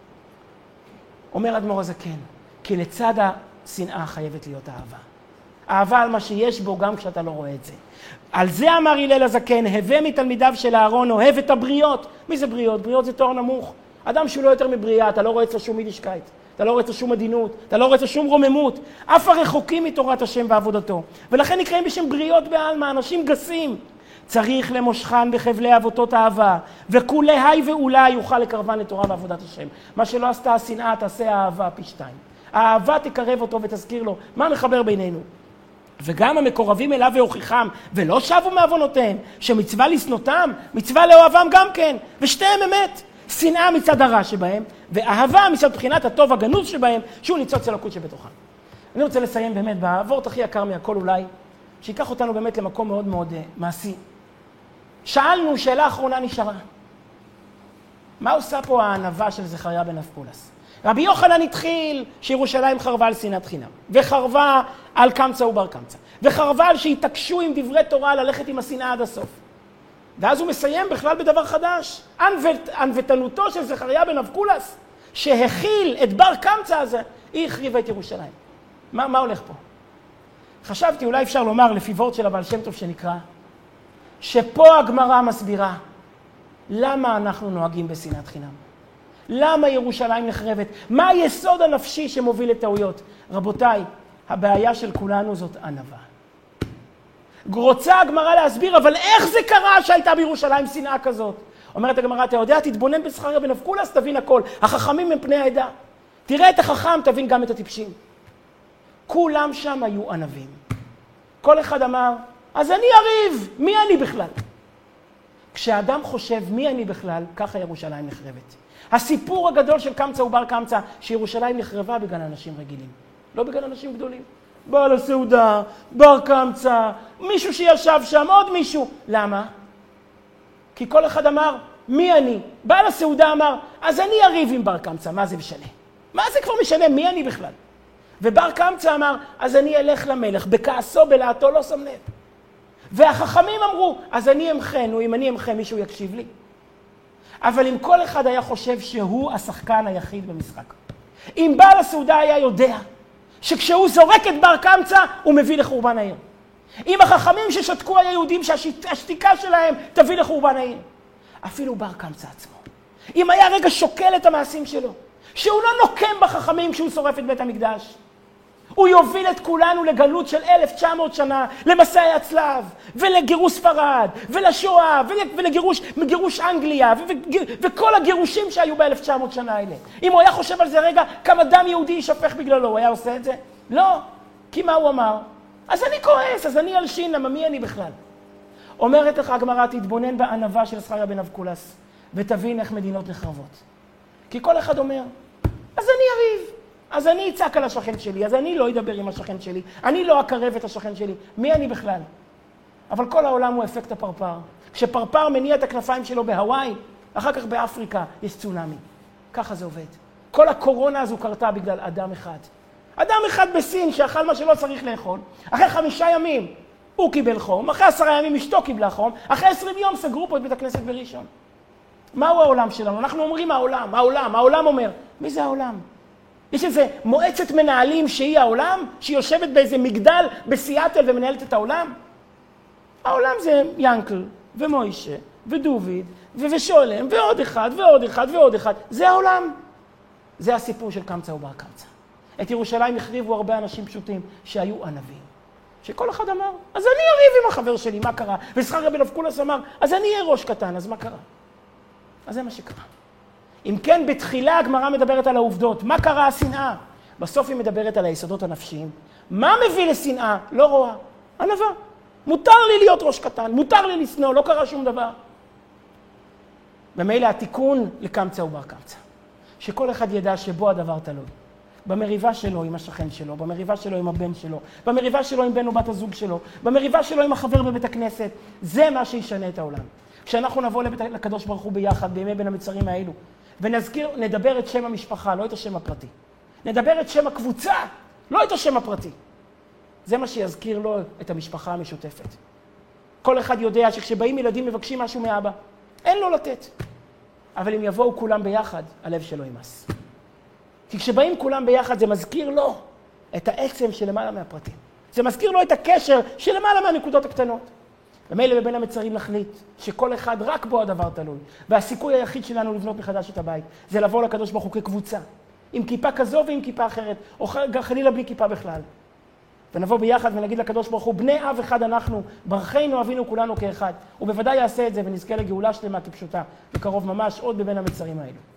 אומר אדמו"ר הזקן, כי לצד השנאה חייבת להיות אהבה. אהבה על מה שיש בו גם כשאתה לא רואה את זה. על זה אמר הלל הזקן, הווה מתלמידיו של אהרון, אוהב את הבריות. מי זה בריות? בריות זה תואר נמוך. אדם שהוא לא יותר מבריאה, אתה לא רואה אצלו שום יידישקייט, אתה לא רואה אצלו שום עדינות, אתה לא רואה אצלו שום רוממות, אף הרחוקים מתורת השם ועבודתו. ולכן נקראים בשם בריות בעלמא, אנשים גסים. צריך למושכן בחבלי אבותות אהבה, וכולי היי ואולי יוכל לקרבן לתורה ועבודת השם. מה שלא עשתה השנאה, תעשה האהבה פי שתיים. האהבה תקרב אותו ותזכיר לו מה מחבר בינינו. וגם המקורבים אליו והוכיחם, ולא שבו מעוונותיהם, שמצווה לשנותם, מצווה לאוהבם גם כן, ושתיהם אמת. שנאה מצד הרע שבהם, ואהבה מצד בחינת הטוב הגנוז שבהם, שהוא ניצוץ אלוקות שבתוכם. אני רוצה לסיים באמת בעבורת הכי יקר מהכל אולי, שיקח אותנו באמת למקום מאוד מאוד uh, מעשי. שאלנו, שאלה אחרונה נשארה. מה עושה פה הענווה של זכריה בן אבקולס? רבי יוחנן התחיל שירושלים חרבה על שנאת חינם, וחרבה על קמצא ובר קמצא, וחרבה על שהתעקשו עם דברי תורה ללכת עם השנאה עד הסוף. ואז הוא מסיים בכלל בדבר חדש, ענוותנותו של זכריה בן אבקולס, שהכיל את בר קמצא הזה, היא החריבה את ירושלים. מה, מה הולך פה? חשבתי, אולי אפשר לומר לפי וורט של הבעל שם טוב שנקרא, שפה הגמרא מסבירה למה אנחנו נוהגים בשנאת חינם. למה ירושלים נחרבת? מה היסוד הנפשי שמוביל לטעויות? רבותיי, הבעיה של כולנו זאת ענווה. רוצה הגמרא להסביר, אבל איך זה קרה שהייתה בירושלים שנאה כזאת? אומרת הגמרא, אתה יודע, תתבונן בזכריה בן אבקולס, תבין הכל. החכמים הם פני העדה. תראה את החכם, תבין גם את הטיפשים. כולם שם היו ענבים. כל אחד אמר, אז אני אריב, מי אני בכלל? כשאדם חושב מי אני בכלל, ככה ירושלים נחרבת. הסיפור הגדול של קמצא ובר קמצא, שירושלים נחרבה בגלל אנשים רגילים, לא בגלל אנשים גדולים. בעל הסעודה, בר קמצא, מישהו שישב שם, עוד מישהו. למה? כי כל אחד אמר, מי אני? בעל הסעודה אמר, אז אני אריב עם בר קמצא, מה זה משנה? מה זה כבר משנה? מי אני בכלל? ובר קמצא אמר, אז אני אלך למלך, בכעסו, בלעתו, לא שם לב. והחכמים אמרו, אז אני אמחן, או אם אני אמחן, מישהו יקשיב לי. אבל אם כל אחד היה חושב שהוא השחקן היחיד במשחק, אם בעל הסעודה היה יודע שכשהוא זורק את בר קמצא, הוא מביא לחורבן העיר. אם החכמים ששתקו היו יהודים שהשתיקה שלהם תביא לחורבן העיר. אפילו בר קמצא עצמו. אם היה רגע שוקל את המעשים שלו, שהוא לא נוקם בחכמים כשהוא שורף את בית המקדש, הוא יוביל את כולנו לגלות של אלף תשע מאות שנה, למסעי הצלב, ולגירוש ספרד, ולשואה, ולגירוש גירוש אנגליה, וכל הגירושים שהיו ב-אלף תשע מאות שנה האלה. אם הוא היה חושב על זה רגע, כמה דם יהודי יישפך בגללו, הוא היה עושה את זה? לא. כי מה הוא אמר? אז אני כועס, אז אני אלשין, למה מי אני בכלל? אומרת לך הגמרא, תתבונן בענווה של זכריה בן אבקולס, ותבין איך מדינות נחרבות. כי כל אחד אומר, אז אני אריב. אז אני אצעק על השכן שלי, אז אני לא אדבר עם השכן שלי, אני לא אקרב את השכן שלי. מי אני בכלל? אבל כל העולם הוא אפקט הפרפר. כשפרפר מניע את הכנפיים שלו בהוואי, אחר כך באפריקה יש צונאמי. ככה זה עובד. כל הקורונה הזו קרתה בגלל אדם אחד. אדם אחד בסין שאכל מה שלא צריך לאכול. אחרי חמישה ימים הוא קיבל חום, אחרי עשרה ימים אשתו קיבלה חום, אחרי עשרים יום סגרו פה את בית הכנסת בראשון. מהו העולם שלנו? אנחנו אומרים העולם, העולם, העולם אומר. מי זה העולם? יש איזה מועצת מנהלים שהיא העולם, שהיא יושבת באיזה מגדל בסיאטל ומנהלת את העולם? העולם זה ינקל ומוישה ודוד ושולם ועוד אחד ועוד אחד ועוד אחד. זה העולם. זה הסיפור של קמצא ובר קמצא. את ירושלים החריבו הרבה אנשים פשוטים שהיו ענבים, שכל אחד אמר, אז אני אריב עם החבר שלי, מה קרה? וזכר רבי נבקולס אמר, אז אני אהיה ראש קטן, אז מה קרה? אז זה מה שקרה. אם כן, בתחילה הגמרא מדברת על העובדות. מה קרה השנאה? בסוף היא מדברת על היסודות הנפשיים. מה מביא לשנאה? לא רואה. ענווה. מותר לי להיות ראש קטן, מותר לי לשנוא, לא קרה שום דבר. ומילא התיקון לקמצא ובר קמצא. שכל אחד ידע שבו הדבר תלוי. במריבה שלו עם השכן שלו, במריבה שלו עם הבן שלו, במריבה שלו עם בן או בת הזוג שלו, במריבה שלו עם החבר בבית הכנסת. זה מה שישנה את העולם. כשאנחנו נבוא לבית, לקדוש ברוך הוא ביחד, בימי בין המצרים האלו, ונזכיר, נדבר את שם המשפחה, לא את השם הפרטי. נדבר את שם הקבוצה, לא את השם הפרטי. זה מה שיזכיר לו את המשפחה המשותפת. כל אחד יודע שכשבאים ילדים מבקשים משהו מאבא, אין לו לתת. אבל אם יבואו כולם ביחד, הלב שלו ימס. כי כשבאים כולם ביחד, זה מזכיר לו את העצם שלמעלה מהפרטים. זה מזכיר לו את הקשר שלמעלה מהנקודות הקטנות. ומילא בבין המצרים נחליט שכל אחד רק בו הדבר תלוי. והסיכוי היחיד שלנו לבנות מחדש את הבית, זה לבוא לקדוש ברוך הוא כקבוצה. עם כיפה כזו ועם כיפה אחרת, או חלילה בלי כיפה בכלל. ונבוא ביחד ונגיד לקדוש ברוך הוא, בני אב אחד אנחנו, ברכנו אבינו כולנו כאחד. הוא בוודאי יעשה את זה ונזכה לגאולה שלמה כפשוטה, בקרוב ממש עוד בבין המצרים האלו.